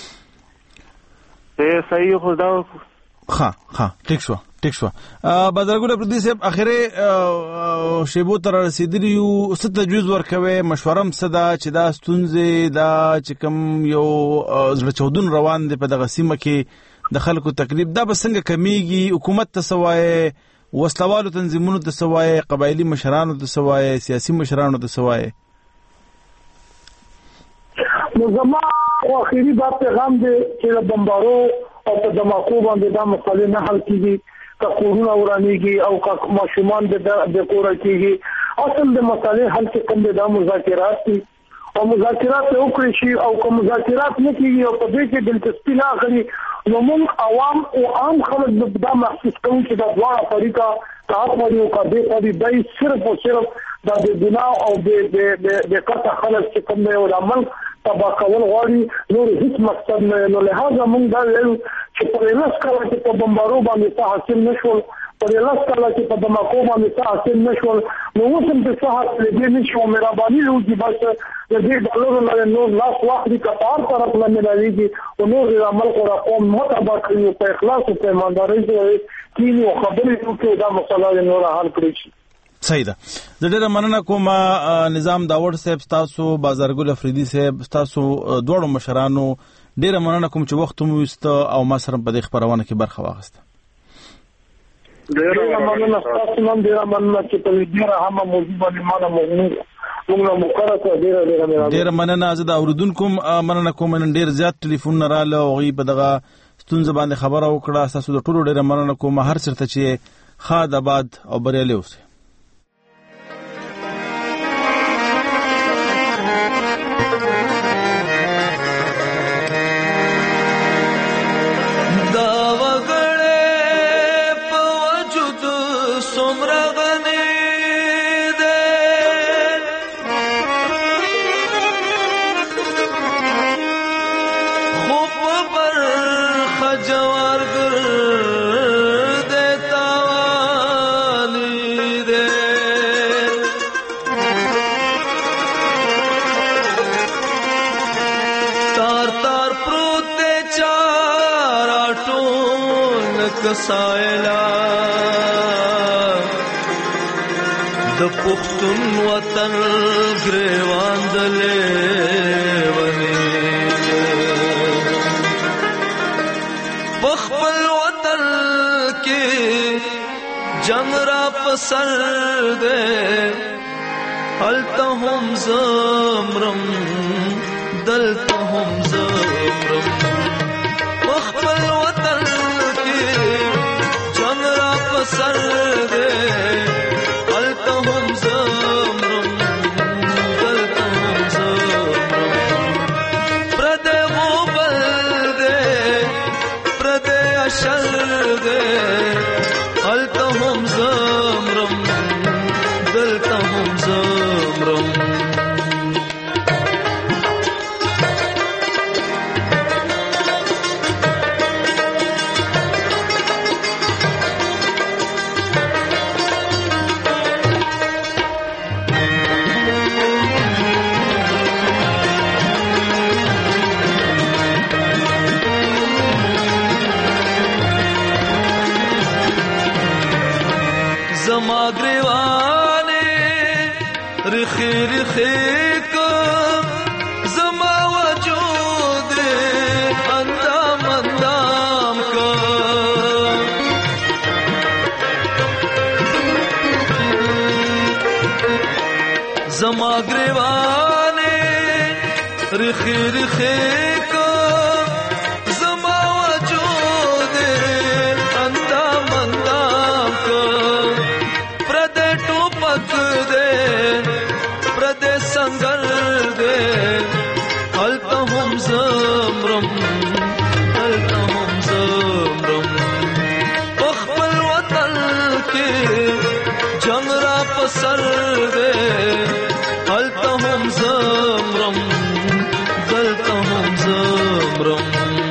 صحیح خو دا ښه ښه ټیک شوه ټیک شوه بازرګونه پردي صاحب اخرې شیبو ته را رسېدلي یو څه تجویز ورکوې مشوره هم څه ده چې دا ستونزې دا چې کوم یو زړه چاودون روان دی په دغه سیمه کې د خلکو تکلیف دا به څنګه کمیږي حکومت ته څه وایې وسلوالو تنظیمونو ته څه وایې قبایلي مشرانو ته څه وایې سیاسي مشرانو ته څه وایې نو زما اخري دا پیغام دی چې د بمبارو او په دماکو باندې دا مسئلې نه حل کېږي کا کورونه ورانیږي او کا ماشومان د کور کېږي. اصل د مسالې حل کې کوم د مذاکرات دي او مذاکرات وکړي شي او کوم مذاکرات نه کیږي او په دې کې دلچسپي نه اخلي نو موږ عوام او عام خلک دا محسوس کوي چې دا دواړه طریقه تعاقب او کډې پدې دای صرف او صرف د بنا او د د کټه خلک چې کوم یو عمل تبا کول غواړي نور هیڅ مقصد نه نو لهدا موږ دا ویل چې په لاس کله چې په بمبارو باندې حاصل نشول پر لاس کله چې په دماکو باندې حاصل نشول نو اوس هم په صحه لګې نشو مهرباني وکړي بس د دې ډالرو نه نور لاس واخلي کتار طرف نه ملایږي او نور عمل کو راقوم متبا کوي په اخلاص او په ایماندارۍ سره کینی او خبرې وکړي دا مسله نور حل کړی شي. صحیح ده. د ډېر مننه کوم نظام داوود صاحب تاسو بازارګل افریدي صاحب تاسو دوړو مشرانو ډېر مننه کوم چې وخت مو است او ما سره په دې خبرونه کې برخه واخیسته. ډېر مننه تاسو نن ډېر مننه چې په دې راهم موضوع باندې مانه موږ موږ مقرره کړو. ډېر ډېر مننه ډېر مننه زه د اوریدونکو مننه کوم نن ډېر زیات ټلیفون رااله او غي په دغه ستونزه باندې خبره وکړه. تاسو د ټولو ډېر مننه کوم هر چرته چې خاد آباد او بریالي اوسئ. سایلا د پښتون وطن ګریوان دلې ونی خپل وطن کې جنگ را پسر دې هلته هم زمرم دلته هم زمرم خپل وطن سر دے التهم زمرم دلتهم زمرم پردے غوبل دے پردے اشل دے التهم زمرم دلتهم زمرم زما گریوانے رخی رخی کو زما وجود اندا مندام کو پردے ٹوپک دے پردے سنگر دے التهم زمرم التهم زمرم اخبر وطن کے جنگ را پسر دے التهم زمرم دلتهم زمرم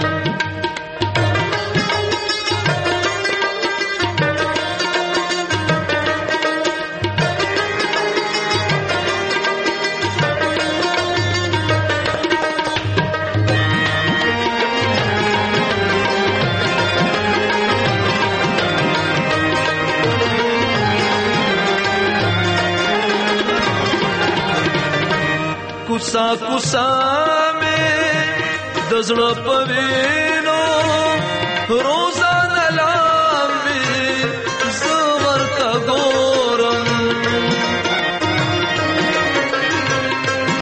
कुसा कुसा में दजड़ पवीनो रोजा